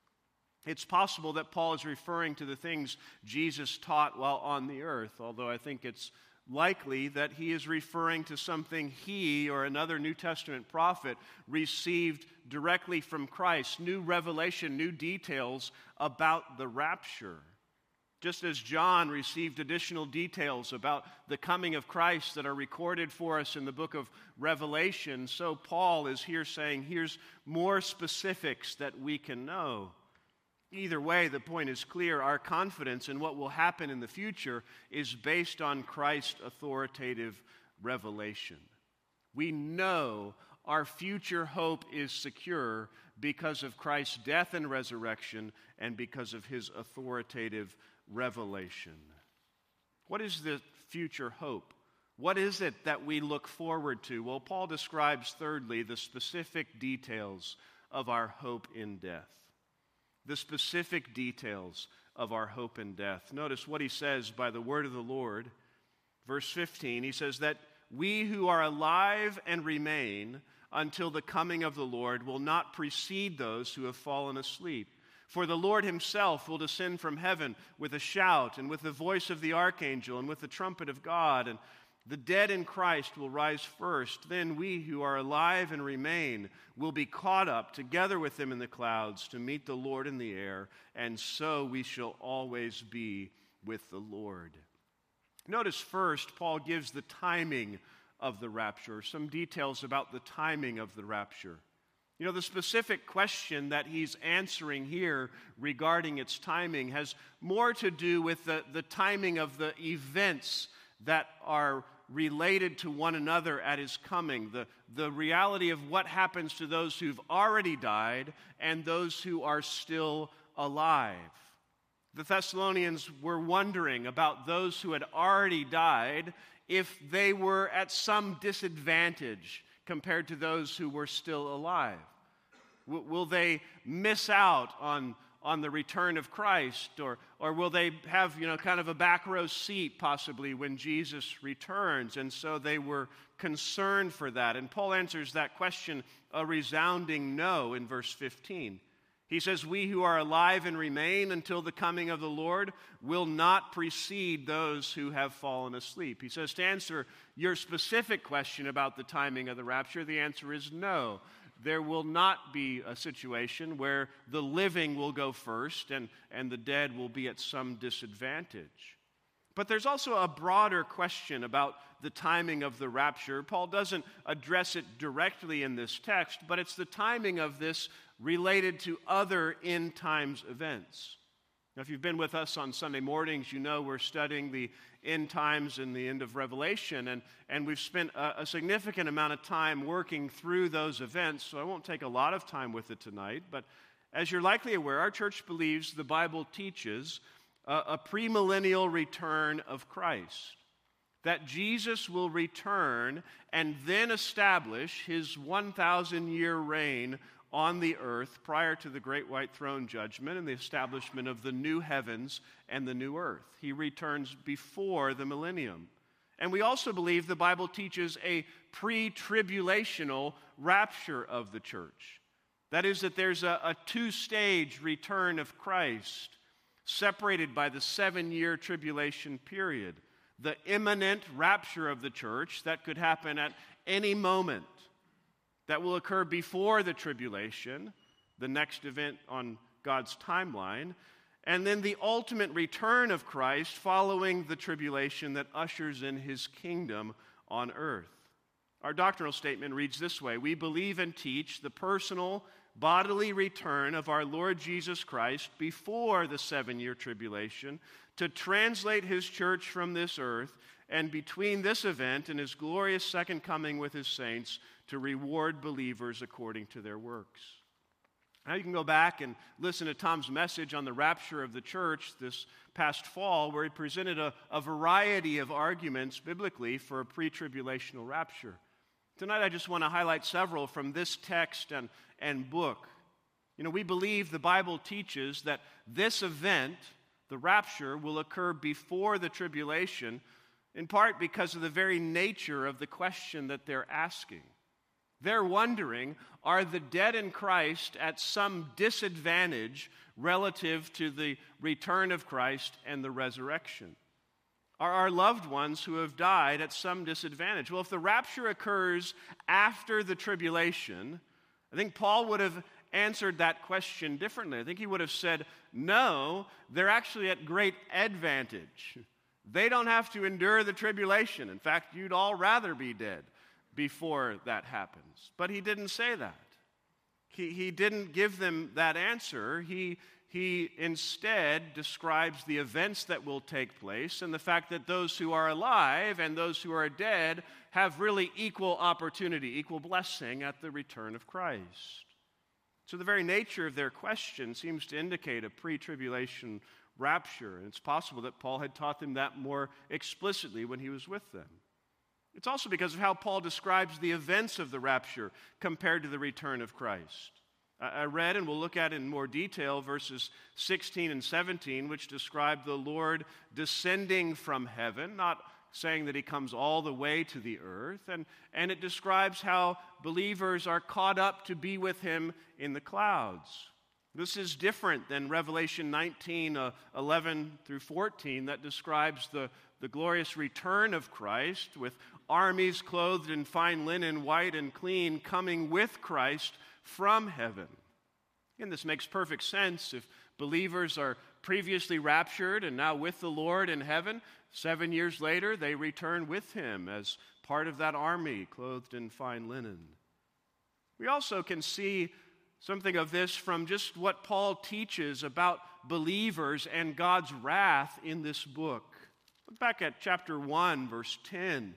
It's possible that Paul is referring to the things Jesus taught while on the earth, although I think it's likely that he is referring to something he or another New Testament prophet received directly from Christ, new revelation, new details about the rapture. Just as John received additional details about the coming of Christ that are recorded for us in the book of Revelation, so Paul is here saying, here's more specifics that we can know. Either way, the point is clear. Our confidence in what will happen in the future is based on Christ's authoritative revelation. We know our future hope is secure because of Christ's death and resurrection and because of his authoritative revelation. What is the future hope? What is it that we look forward to? Well, Paul describes, thirdly, the specific details of our hope in death. The specific details of our hope in death. Notice what he says by the word of the Lord. Verse 15, he says that we who are alive and remain until the coming of the Lord will not precede those who have fallen asleep. For the Lord himself will descend from heaven with a shout and with the voice of the archangel and with the trumpet of God, and the dead in Christ will rise first. Then we who are alive and remain will be caught up together with them in the clouds to meet the Lord in the air, and so we shall always be with the Lord. Notice first, Paul gives the timing of the rapture, some details about the timing of the rapture. You know, the specific question that he's answering here regarding its timing has more to do with the timing of the events that are related to one another at his coming, the reality of what happens to those who've already died and those who are still alive. The Thessalonians were wondering about those who had already died if they were at some disadvantage compared to those who were still alive. Will they miss out on the return of Christ, or will they have, kind of a back row seat possibly when Jesus returns? And so they were concerned for that. And Paul answers that question a resounding no in verse 15. He says, we who are alive and remain until the coming of the Lord will not precede those who have fallen asleep. He says, to answer your specific question about the timing of the rapture, the answer is no. There will not be a situation where the living will go first and the dead will be at some disadvantage. But there's also a broader question about the timing of the rapture. Paul doesn't address it directly in this text, but it's the timing of this related to other end times events. Now, if you've been with us on Sunday mornings, you know we're studying the end times and the end of Revelation, and we've spent a significant amount of time working through those events, so I won't take a lot of time with it tonight. But as you're likely aware, our church believes the Bible teaches a premillennial return of Christ, that Jesus will return and then establish his 1,000-year reign on the earth prior to the great white throne judgment and the establishment of the new heavens and the new earth. He returns before the millennium. And we also believe the Bible teaches a pre-tribulational rapture of the church. That is, that there's a two-stage return of Christ separated by the 7-year tribulation period. The imminent rapture of the church that could happen at any moment, that will occur before the tribulation, the next event on God's timeline, and then the ultimate return of Christ following the tribulation that ushers in his kingdom on earth. Our doctrinal statement reads this way: we believe and teach the personal bodily return of our Lord Jesus Christ before the 7-year tribulation to translate his church from this earth, and between this event and his glorious second coming with his saints, to reward believers according to their works. Now you can go back and listen to Tom's message on the rapture of the church this past fall, where he presented a variety of arguments biblically for a pre-tribulational rapture. Tonight I just want to highlight several from this text and book. We believe the Bible teaches that this event, the rapture will occur before the tribulation, in part because of the very nature of the question that they're asking. They're wondering, are the dead in Christ at some disadvantage relative to the return of Christ and the resurrection? Are our loved ones who have died at some disadvantage? Well, if the rapture occurs after the tribulation, I think Paul would have answered that question differently. I think he would have said, no, they're actually at great advantage. They don't have to endure the tribulation. In fact, you'd all rather be dead before that happens. But he didn't say that. He didn't give them that answer. He instead describes the events that will take place and the fact that those who are alive and those who are dead have really equal opportunity, equal blessing at the return of Christ. So the very nature of their question seems to indicate a pre-tribulation rapture, and it's possible that Paul had taught them that more explicitly when he was with them. It's also because of how Paul describes the events of the rapture compared to the return of Christ. I read, and we'll look at in more detail, verses 16 and 17, which describe the Lord descending from heaven, not saying that he comes all the way to the earth, and it describes how believers are caught up to be with him in the clouds. This is different than Revelation 19, 11 through 14, that describes the glorious return of Christ, with armies clothed in fine linen, white and clean, coming with Christ from heaven. And this makes perfect sense. If believers are previously raptured and now with the Lord in heaven, 7 years later they return with him as part of that army clothed in fine linen. We also can see something of this from just what Paul teaches about believers and God's wrath in this book. Look back at chapter 1, verse 10.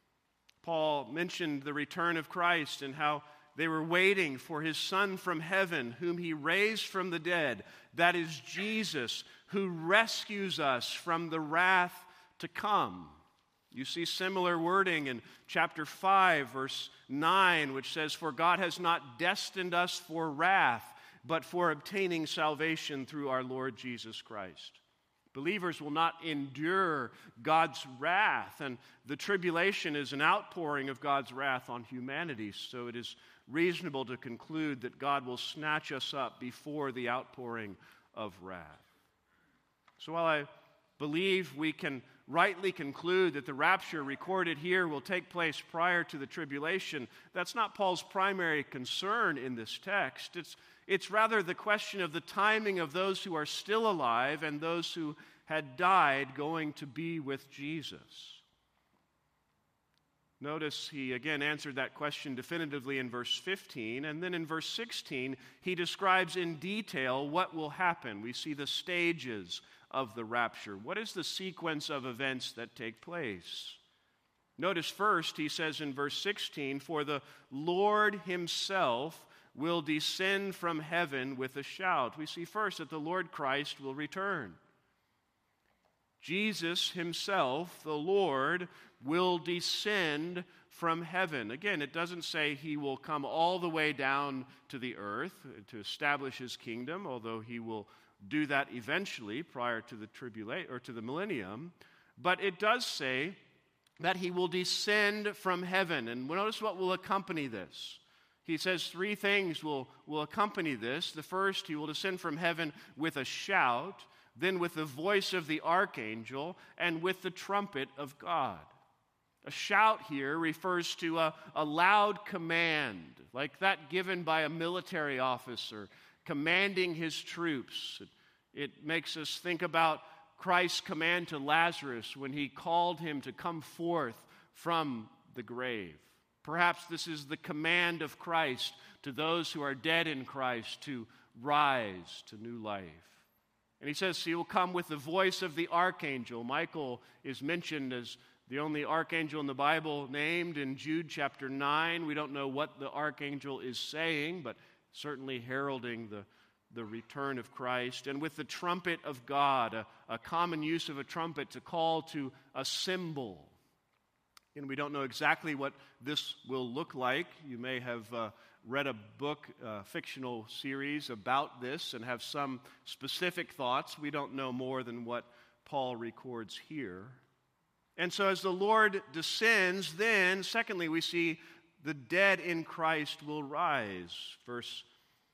Paul mentioned the return of Christ and how they were waiting for his Son from heaven, whom he raised from the dead. That is Jesus, who rescues us from the wrath to come. You see similar wording in chapter 5, verse 9, which says, "For God has not destined us for wrath, but for obtaining salvation through our Lord Jesus Christ." Believers will not endure God's wrath, and the tribulation is an outpouring of God's wrath on humanity, so it is reasonable to conclude that God will snatch us up before the outpouring of wrath. So while I believe we can rightly conclude that the rapture recorded here will take place prior to the tribulation, that's not Paul's primary concern in this text. It's rather the question of the timing of those who are still alive and those who had died going to be with Jesus. Notice he again answered that question definitively in verse 15, and then in verse 16 he describes in detail what will happen. We see the stages of the rapture. What is the sequence of events that take place? Notice first he says in verse 16, "For the Lord himself will descend from heaven with a shout." We see first that the Lord Christ will return. Jesus himself, the Lord, will descend from heaven. Again, it doesn't say he will come all the way down to the earth to establish his kingdom, although he will do that eventually prior to the tribulation or to the millennium. But it does say that he will descend from heaven. And notice what will accompany this. He says three things will accompany this. The first, he will descend from heaven with a shout, then with the voice of the archangel, and with the trumpet of God. A shout here refers to a loud command, like that given by a military officer commanding his troops. It makes us think about Christ's command to Lazarus when he called him to come forth from the grave. Perhaps this is the command of Christ to those who are dead in Christ to rise to new life. And he says he will come with the voice of the archangel. Michael is mentioned as the only archangel in the Bible named in Jude chapter 9. We don't know what the archangel is saying, but certainly heralding the return of Christ. And with the trumpet of God, a common use of a trumpet to call to a symbol. And we don't know exactly what this will look like. You may have read a book, fictional series about this and have some specific thoughts. We don't know more than what Paul records here. And so as the Lord descends, then, secondly, we see the dead in Christ will rise. Verse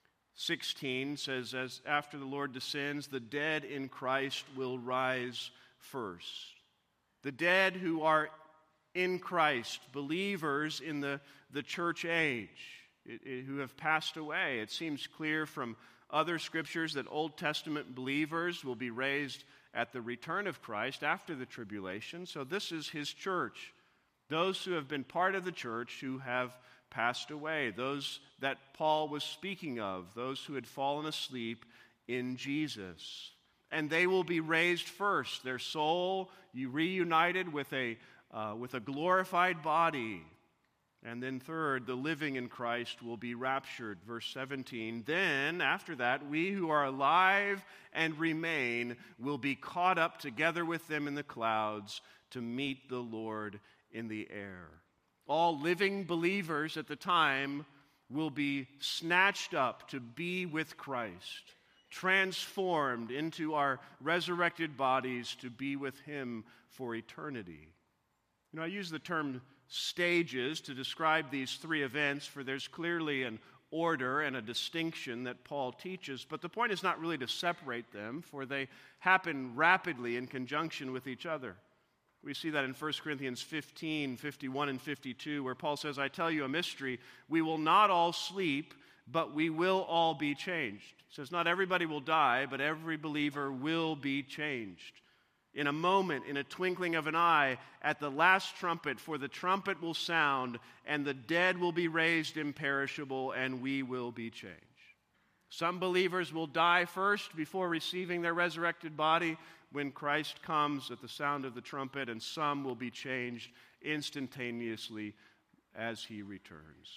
16 says, as after the Lord descends, the dead in Christ will rise first. The dead who are in Christ, believers in the church age, who have passed away. It seems clear from other scriptures that Old Testament believers will be raised at the return of Christ after the tribulation. So this is his church. Those who have been part of the church who have passed away. Those that Paul was speaking of. Those who had fallen asleep in Jesus. And they will be raised first. Their soul reunited with a glorified body. And then third, the living in Christ will be raptured. Verse 17, then after that, we who are alive and remain will be caught up together with them in the clouds to meet the Lord in the air. All living believers at the time will be snatched up to be with Christ, transformed into our resurrected bodies to be with him for eternity. I use the term stages to describe these three events, for there's clearly an order and a distinction that Paul teaches, but the point is not really to separate them, for they happen rapidly in conjunction with each other. We see that in 1 Corinthians 15, 51 and 52, where Paul says, I tell you a mystery, we will not all sleep, but we will all be changed. He says, not everybody will die, but every believer will be changed. In a moment, in a twinkling of an eye, at the last trumpet, for the trumpet will sound, and the dead will be raised imperishable, and we will be changed. Some believers will die first before receiving their resurrected body when Christ comes at the sound of the trumpet, and some will be changed instantaneously as he returns.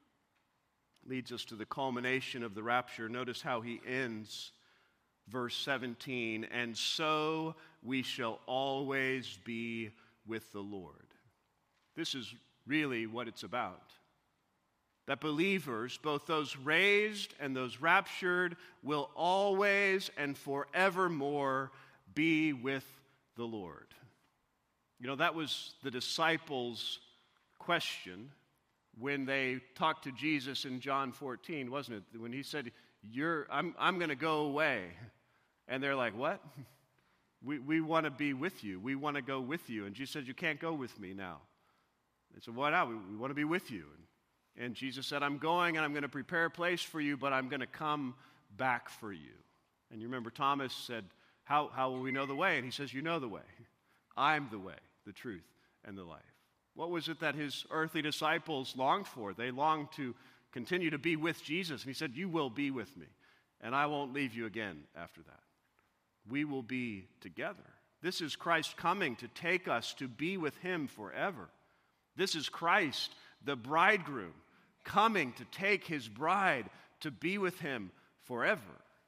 Leads us to the culmination of the rapture. Notice how he ends. Verse 17, and so we shall always be with the Lord. This is really what it's about. That believers, both those raised and those raptured, will always and forevermore be with the Lord. That was the disciples' question when they talked to Jesus in John 14, wasn't it? When he said, I'm going to go away. And they're like, what? We want to be with you. We want to go with you. And Jesus said, you can't go with me now. They said, why not? We want to be with you. And Jesus said, I'm going and I'm going to prepare a place for you, but I'm going to come back for you. And you remember Thomas said, how will we know the way? And he says, you know the way. I'm the way, the truth, and the life. What was it that his earthly disciples longed for? They longed to continue to be with Jesus. And he said, you will be with me, and I won't leave you again after that. We will be together. This is Christ coming to take us to be with him forever. This is Christ, the bridegroom, coming to take his bride to be with him forever.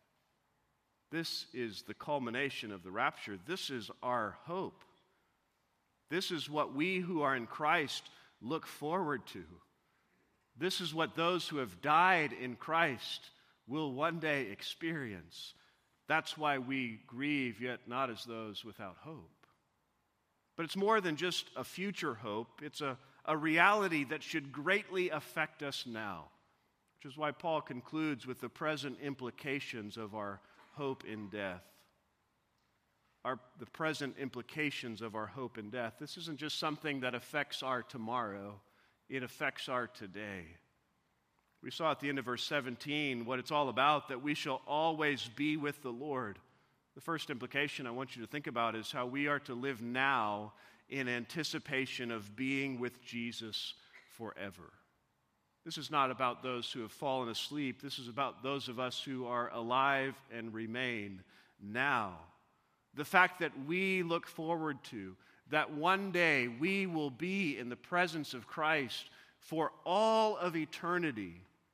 This is the culmination of the rapture. This is our hope. This is what we who are in Christ look forward to. This is what those who have died in Christ will one day experience. That's why we grieve, yet not as those without hope. But it's more than just a future hope. It's a reality that should greatly affect us now, which is why Paul concludes with the present implications of our hope in death. The present implications of our hope in death. This isn't just something that affects our tomorrow. It affects our today. We saw at the end of verse 17 what it's all about, that we shall always be with the Lord. The first implication I want you to think about is how we are to live now in anticipation of being with Jesus forever. This is not about those who have fallen asleep. This is about those of us who are alive and remain now. The fact that we look forward to, that one day we will be in the presence of Christ for all of eternity,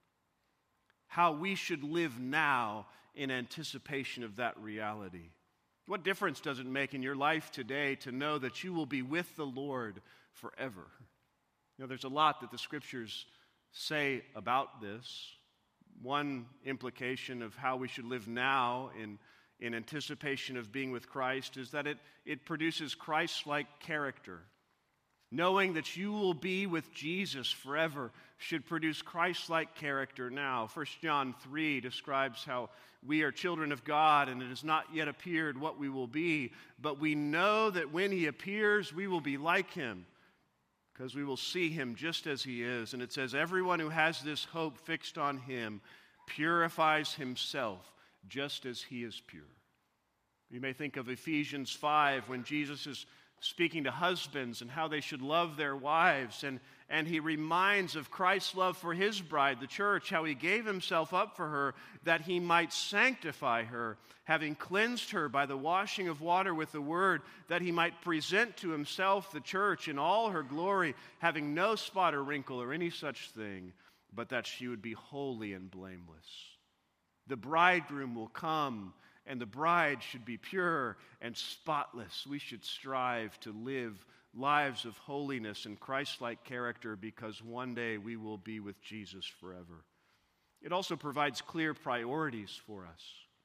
how we should live now in anticipation of that reality. What difference does it make in your life today to know that you will be with the Lord forever? There's a lot that the Scriptures say about this. One implication of how we should live now in anticipation of being with Christ is that it produces Christ-like character. Knowing that you will be with Jesus forever should produce Christ-like character now. 1 John 3 describes how we are children of God, and it has not yet appeared what we will be, but we know that when he appears, we will be like him, because we will see him just as he is. And it says, everyone who has this hope fixed on him purifies himself just as he is pure. You may think of Ephesians 5 when Jesus is speaking to husbands and how they should love their wives. And he reminds of Christ's love for his bride, the church, how he gave himself up for her that he might sanctify her, having cleansed her by the washing of water with the word, that he might present to himself the church in all her glory, having no spot or wrinkle or any such thing, but that she would be holy and blameless. The bridegroom will come, and the bride should be pure and spotless. We should strive to live lives of holiness and Christ-like character, because one day we will be with Jesus forever. It also provides clear priorities for us.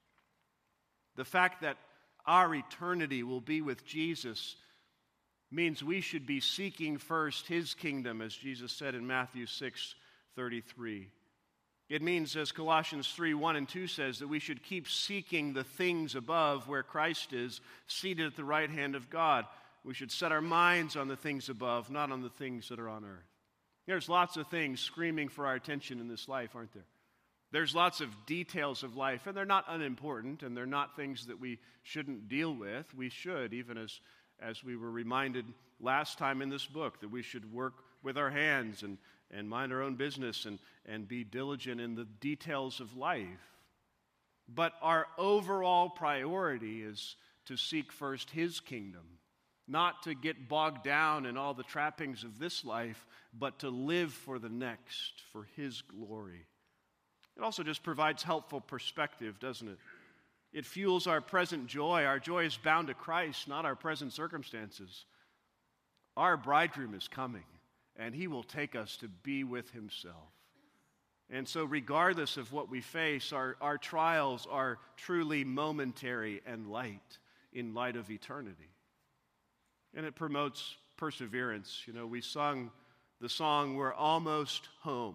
The fact that our eternity will be with Jesus means we should be seeking first his kingdom, as Jesus said in Matthew 6:33. It means, as Colossians 3:1 and 2 says, that we should keep seeking the things above where Christ is, seated at the right hand of God. We should set our minds on the things above, not on the things that are on earth. There's lots of things screaming for our attention in this life, aren't there? There's lots of details of life, and they're not unimportant, and they're not things that we shouldn't deal with. We should, even as we were reminded last time in this book, that we should work with our hands and mind our own business and be diligent in the details of life. But our overall priority is to seek first his kingdom, not to get bogged down in all the trappings of this life, but to live for the next, for his glory. It also just provides helpful perspective, doesn't it? It fuels our present joy. Our joy is bound to Christ, not our present circumstances. Our bridegroom is coming, and he will take us to be with himself. And so regardless of what we face, our trials are truly momentary and light in light of eternity. And it promotes perseverance. You know, we sung the song, "We're almost home."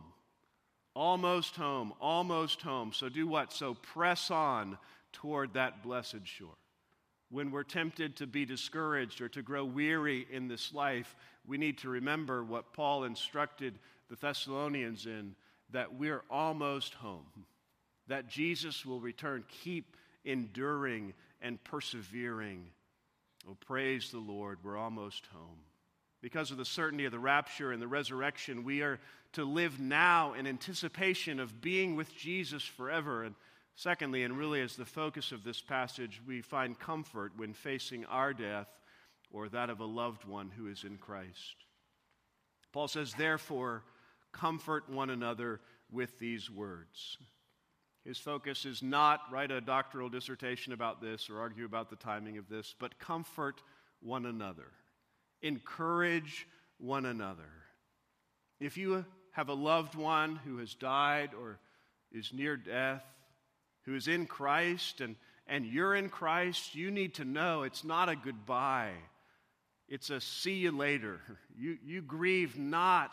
Almost home, almost home. So do what? So press on toward that blessed shore. When we're tempted to be discouraged or to grow weary in this life, we need to remember what Paul instructed the Thessalonians in, that we're almost home, that Jesus will return. Keep enduring and persevering. Oh, praise the Lord, we're almost home. Because of the certainty of the rapture and the resurrection, we are to live now in anticipation of being with Jesus forever. And secondly, and really as the focus of this passage, we find comfort when facing our death or that of a loved one who is in Christ. Paul says, therefore, comfort one another with these words. His focus is not write a doctoral dissertation about this or argue about the timing of this, but comfort one another. Encourage one another. If you have a loved one who has died or is near death, who is in Christ, and you're in Christ, you need to know it's not a goodbye. It's a see you later. You grieve not,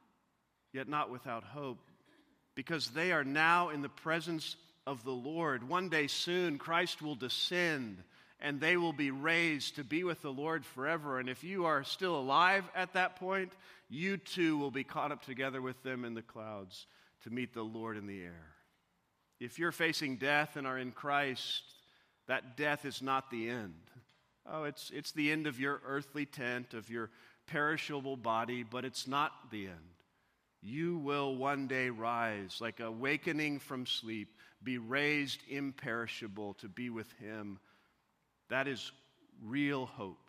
yet not without hope, because they are now in the presence of the Lord. One day soon, Christ will descend, and they will be raised to be with the Lord forever. And if you are still alive at that point, you too will be caught up together with them in the clouds to meet the Lord in the air. If you're facing death and are in Christ, that death is not the end. Oh, it's the end of your earthly tent, of your perishable body, but it's not the end. You will one day rise, like awakening from sleep, be raised imperishable to be with him. That is real hope.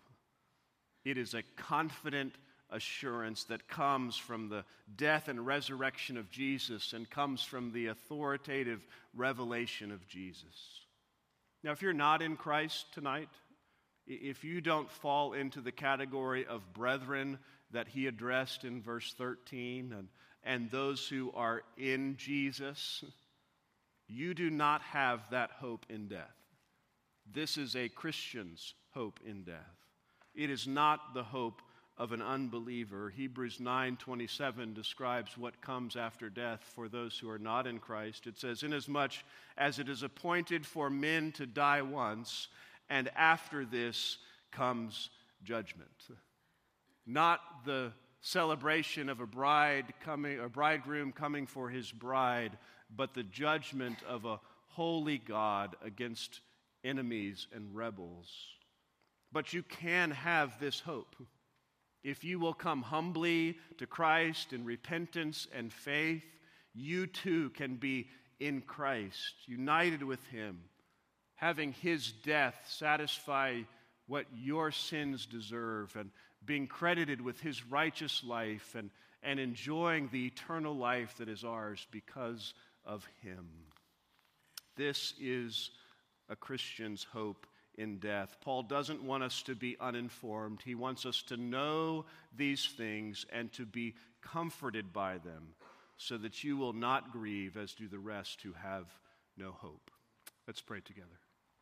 It is a confident assurance that comes from the death and resurrection of Jesus and comes from the authoritative revelation of Jesus. Now, if you're not in Christ tonight, if you don't fall into the category of brethren that he addressed in verse 13 and those who are in Jesus, you do not have that hope in death. This is a Christian's hope in death. It is not the hope of an unbeliever. Hebrews 9:27 describes what comes after death for those who are not in Christ. It says, "Inasmuch as it is appointed for men to die once, and after this comes judgment." Not the celebration of a bridegroom coming for his bride, but the judgment of a holy God against enemies and rebels. But you can have this hope. If you will come humbly to Christ in repentance and faith, you too can be in Christ, united with him, having his death satisfy what your sins deserve, and being credited with his righteous life, and enjoying the eternal life that is ours because of him. This is a Christian's hope in death. Paul doesn't want us to be uninformed. He wants us to know these things and to be comforted by them, so that you will not grieve as do the rest who have no hope. Let's pray together.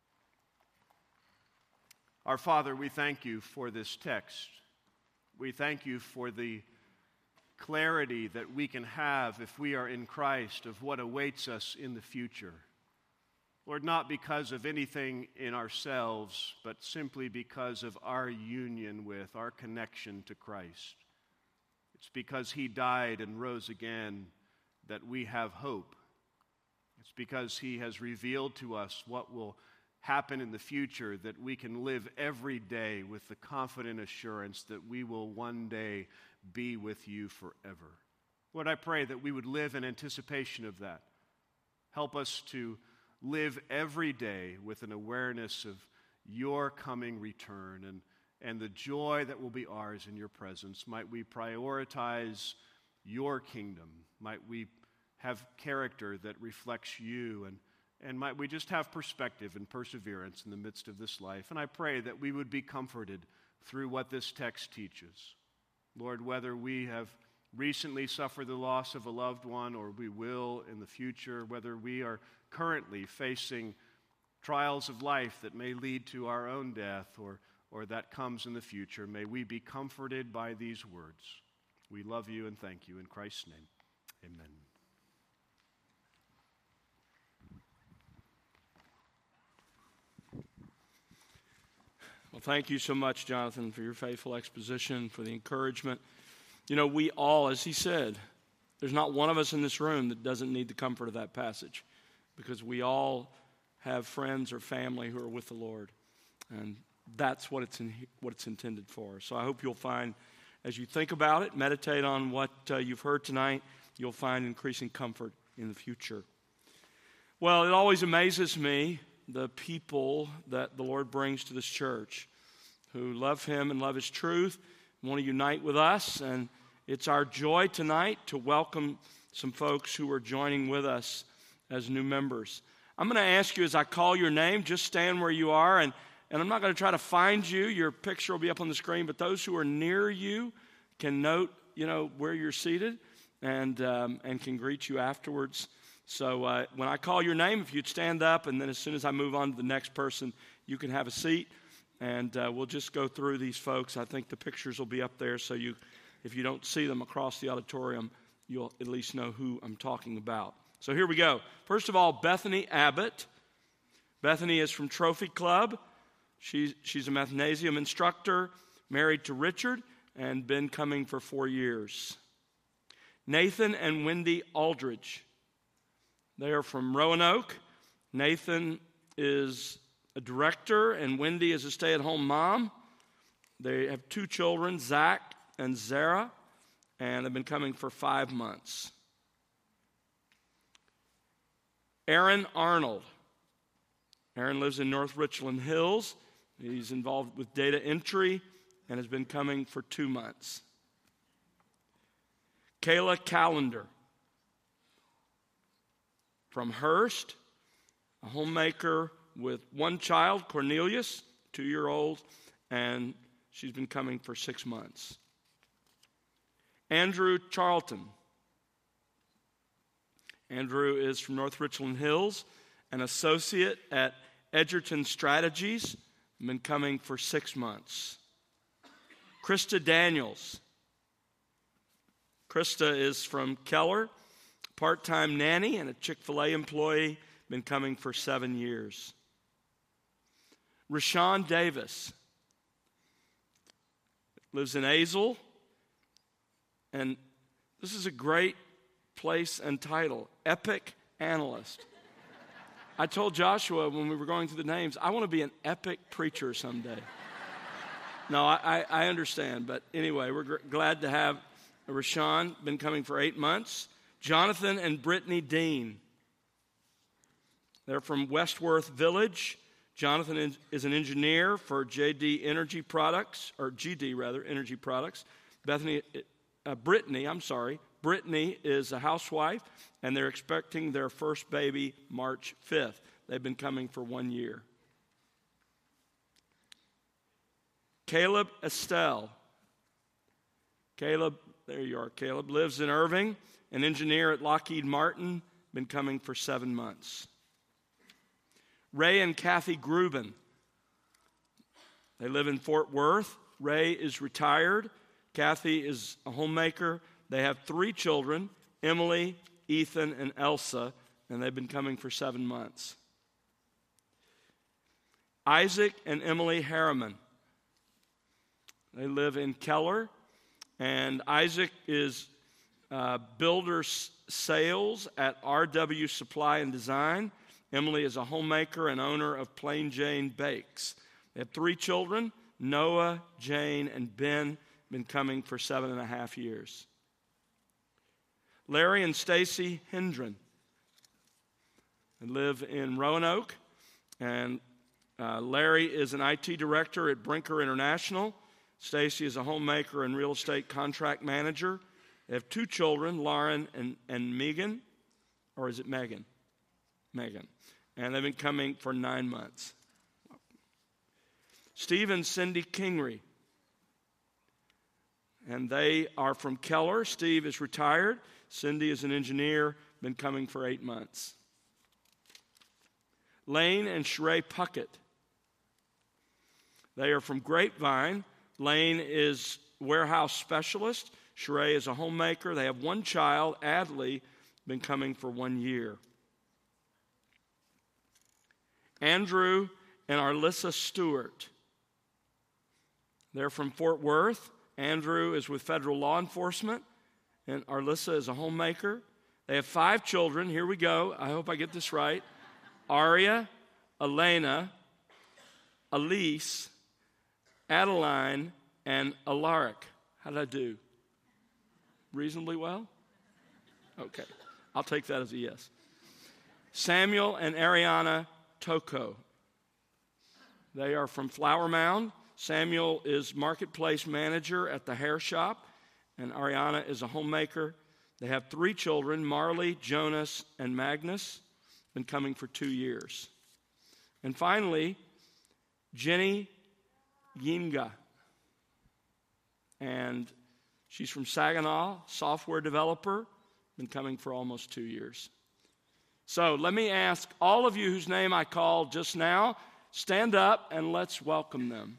Our Father, we thank you for this text. We thank you for the clarity that we can have if we are in Christ of what awaits us in the future. Lord, not because of anything in ourselves, but simply because of our union with, our connection to Christ. It's because he died and rose again that we have hope. It's because he has revealed to us what will happen in the future that we can live every day with the confident assurance that we will one day be with you forever. Lord, I pray that we would live in anticipation of that. Help us to live every day with an awareness of your coming return and the joy that will be ours in your presence. Might we prioritize your kingdom. Might we have character that reflects you, and might we just have perspective and perseverance in the midst of this life. And I pray that we would be comforted through what this text teaches. Lord, whether we have recently suffered the loss of a loved one or we will in the future, whether we are currently facing trials of life that may lead to our own death or that comes in the future, may we be comforted by these words. We love you and thank you in Christ's name. Amen. Well, thank you so much, Jonathan, for your faithful exposition, for the encouragement. You know, we all, as he said, there's not one of us in this room that doesn't need the comfort of that passage, because we all have friends or family who are with the Lord, and that's what it's intended for. So I hope you'll find, as you think about it, meditate on what you've heard tonight, you'll find increasing comfort in the future. Well, it always amazes me, the people that the Lord brings to this church who love him and love his truth, want to unite with us, and it's our joy tonight to welcome some folks who are joining with us as new members. I'm going to ask you as I call your name, just stand where you are, and I'm not going to try to find you. Your picture will be up on the screen, but those who are near you can note, where you're seated and can greet you afterwards. So when I call your name, if you'd stand up, and then as soon as I move on to the next person, you can have a seat, and we'll just go through these folks. I think the pictures will be up there, so if you don't see them across the auditorium, you'll at least know who I'm talking about. So here we go. First of all, Bethany Abbott. Bethany is from Trophy Club. She's a mathnasium instructor, married to Richard, and been coming for 4 years. Nathan and Wendy Aldridge. They are from Roanoke. Nathan is a director, and Wendy is a stay-at-home mom. They have 2 children, Zach and Zara, and they've been coming for 5 months. Aaron Arnold. Aaron lives in North Richland Hills. He's involved with data entry and has been coming for 2 months. Kayla Callender. From Hearst, a homemaker with 1 child, Cornelius, 2-year-old, and she's been coming for 6 months. Andrew Charlton Andrew is from North Richland Hills, an associate at Edgerton Strategies, been coming for 6 months. Krista Daniels. Krista is from Keller, part-time nanny and a Chick-fil-A employee, been coming for 7 years. Rashawn Davis lives in Azle, and this is a great place and title, Epic Analyst. I told Joshua when we were going through the names, I want to be an epic preacher someday. No, I understand, but anyway, we're glad to have Rashawn, been coming for 8 months. Jonathan and Brittany Dean. They're from Westworth Village. Jonathan is an engineer for GD Energy Products. Brittany is a housewife, and they're expecting their first baby March 5th. They've been coming for 1 year. Caleb Estelle. Caleb, there you are. Caleb lives in Irving, an engineer at Lockheed Martin, been coming for 7 months. Ray and Kathy Gruben. They live in Fort Worth. Ray is retired. Kathy is a homemaker. They have 3 children, Emily, Ethan, and Elsa, and they've been coming for 7 months. Isaac and Emily Harriman. They live in Keller, and Isaac is builder sales at RW Supply and Design. Emily is a homemaker and owner of Plain Jane Bakes. They have 3 children, Noah, Jane, and Ben, been coming for 7.5 years. Larry and Stacy Hendren. They live in Roanoke, and Larry is an IT director at Brinker International. Stacy is a homemaker and real estate contract manager. They have 2 children, Lauren and Megan, or is it Megan? Megan. And they've been coming for 9 months. Steve and Cindy Kingery. And they are from Keller. Steve is retired. Cindy is an engineer, been coming for 8 months. Lane and Sheree Puckett. They are from Grapevine. Lane is warehouse specialist. Sheree is a homemaker. They have 1 child, Adley, been coming for 1 year. Andrew and Arlissa Stewart. They're from Fort Worth. Andrew is with federal law enforcement, and Arlissa is a homemaker. They have 5 children. Here we go. I hope I get this right. Aria, Elena, Elise, Adeline, and Alaric. How did I do? Reasonably well? Okay. I'll take that as a yes. Samuel and Ariana Toko. They are from Flower Mound. Samuel is marketplace manager at the hair shop, and Ariana is a homemaker. They have 3 children, Marley, Jonas, and Magnus, been coming for 2 years. And finally, Jenny Yinga. And she's from Saginaw, software developer, been coming for almost 2 years. So let me ask all of you whose name I called just now, stand up and let's welcome them.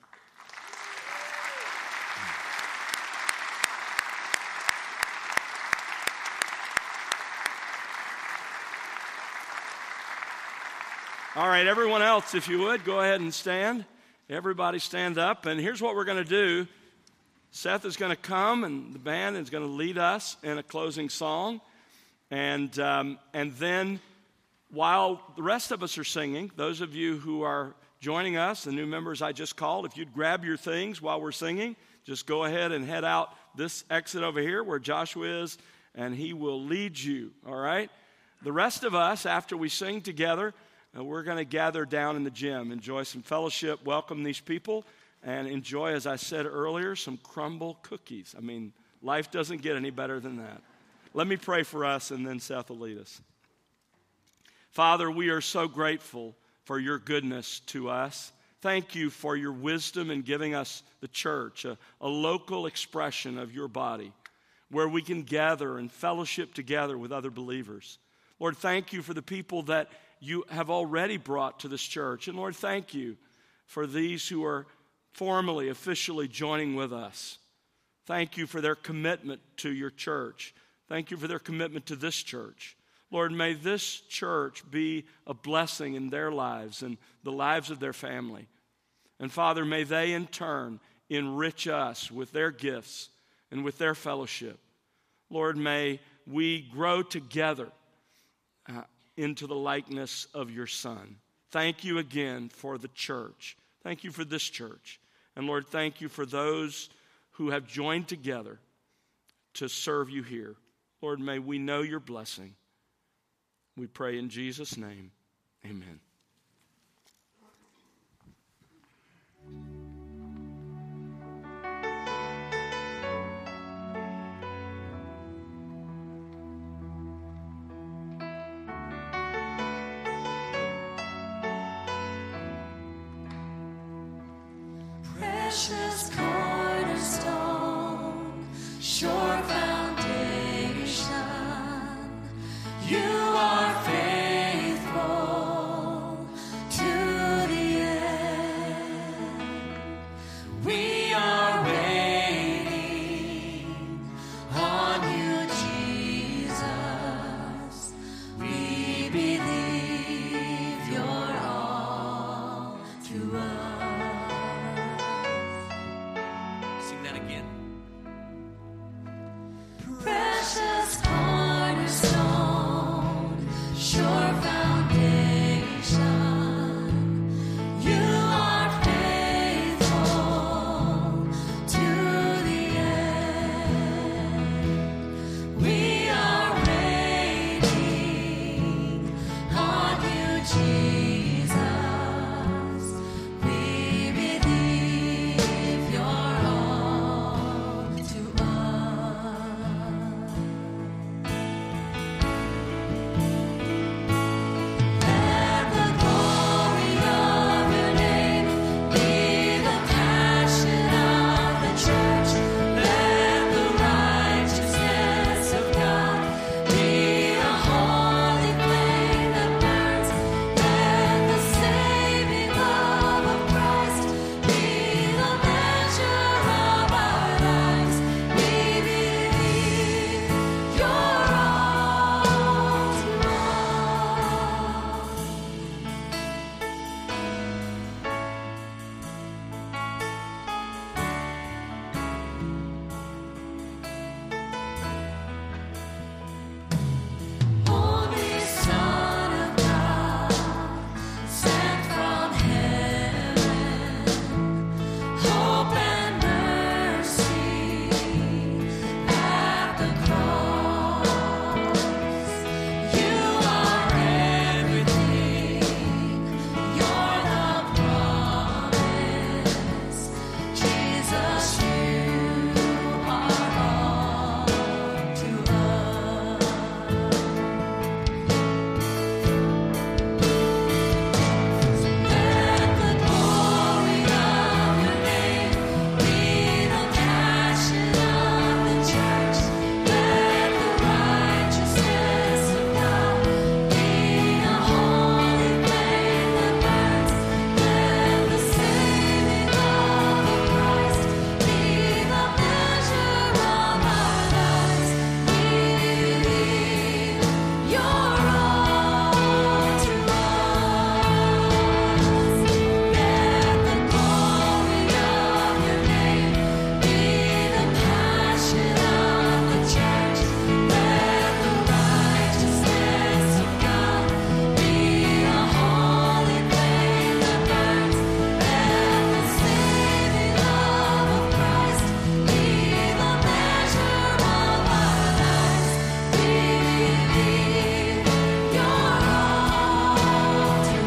All right, everyone else, if you would, go ahead and stand. Everybody stand up. And here's what we're going to do. Seth is going to come, and the band is going to lead us in a closing song. And then while the rest of us are singing, those of you who are joining us, the new members I just called, if you'd grab your things while we're singing, just go ahead and head out this exit over here where Joshua is, and he will lead you, all right? The rest of us, after we sing together, we're going to gather down in the gym, enjoy some fellowship, welcome these people, and enjoy, as I said earlier, some crumble cookies. I mean, life doesn't get any better than that. Let me pray for us, and then Seth will lead us. Father, we are so grateful for your goodness to us. Thank you for your wisdom in giving us the church, a local expression of your body, where we can gather and fellowship together with other believers. Lord, thank you for the people that you have already brought to this church. And Lord, thank you for these who are formally, officially joining with us. Thank you for their commitment to your church. Thank you for their commitment to this church. Lord, may this church be a blessing in their lives and the lives of their family. And Father, may they in turn enrich us with their gifts and with their fellowship. Lord, may we grow together into the likeness of your Son. Thank you again for the church. Thank you for this church. And Lord, thank you for those who have joined together to serve you here. Lord, may we know your blessing. We pray in Jesus' name. Amen. Precious cornerstone, sure foundation, you are faithful to the end. We are waiting on you, Jesus. We believe you're all to us. Sing that again. Precious cornerstone, sure foundation, you are faithful to the end. We are waiting on you, Jesus. We believe you're all to us. Let the glory of your name be the passion of the church. Let the righteousness of God be a holy flame that burns. Let the saving love of Christ be the measure of our lives. We believe you're all to us. Only Son of God, sent from heaven, hope and mercy at the cross. You are everything. You're the promise. Jesus, you are all to us. Let the glory of your name be the passion of the church. Let the righteousness of God be a holy flame that burns. Let the saving love of Christ be the measure of our lives. We believe you're all to us. Let the glory of your name be the passion of the church. Let the righteousness of God be a holy flame that burns. Let the saving love of Christ be the measure of our lives. We believe you're all to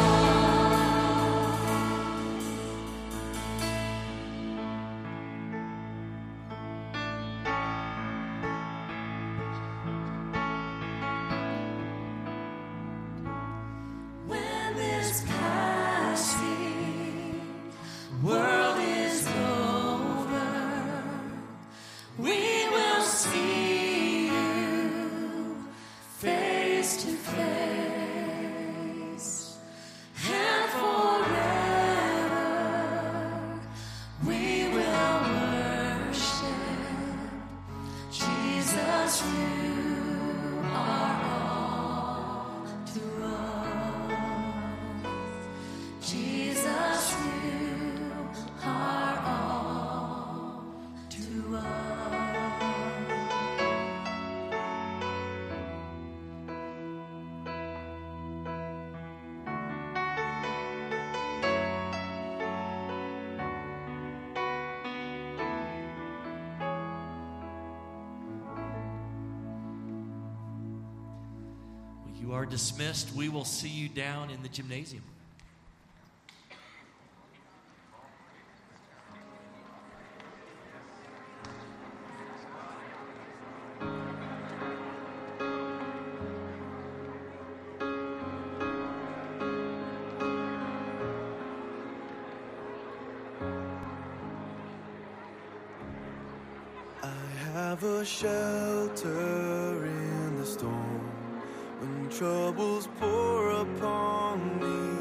When this passing world is over, we will see you face to Jesus, you are all to us. Jesus, you are all to us. You are dismissed. We will see you down in the gymnasium. I have a shelter in the storm when troubles pour upon me.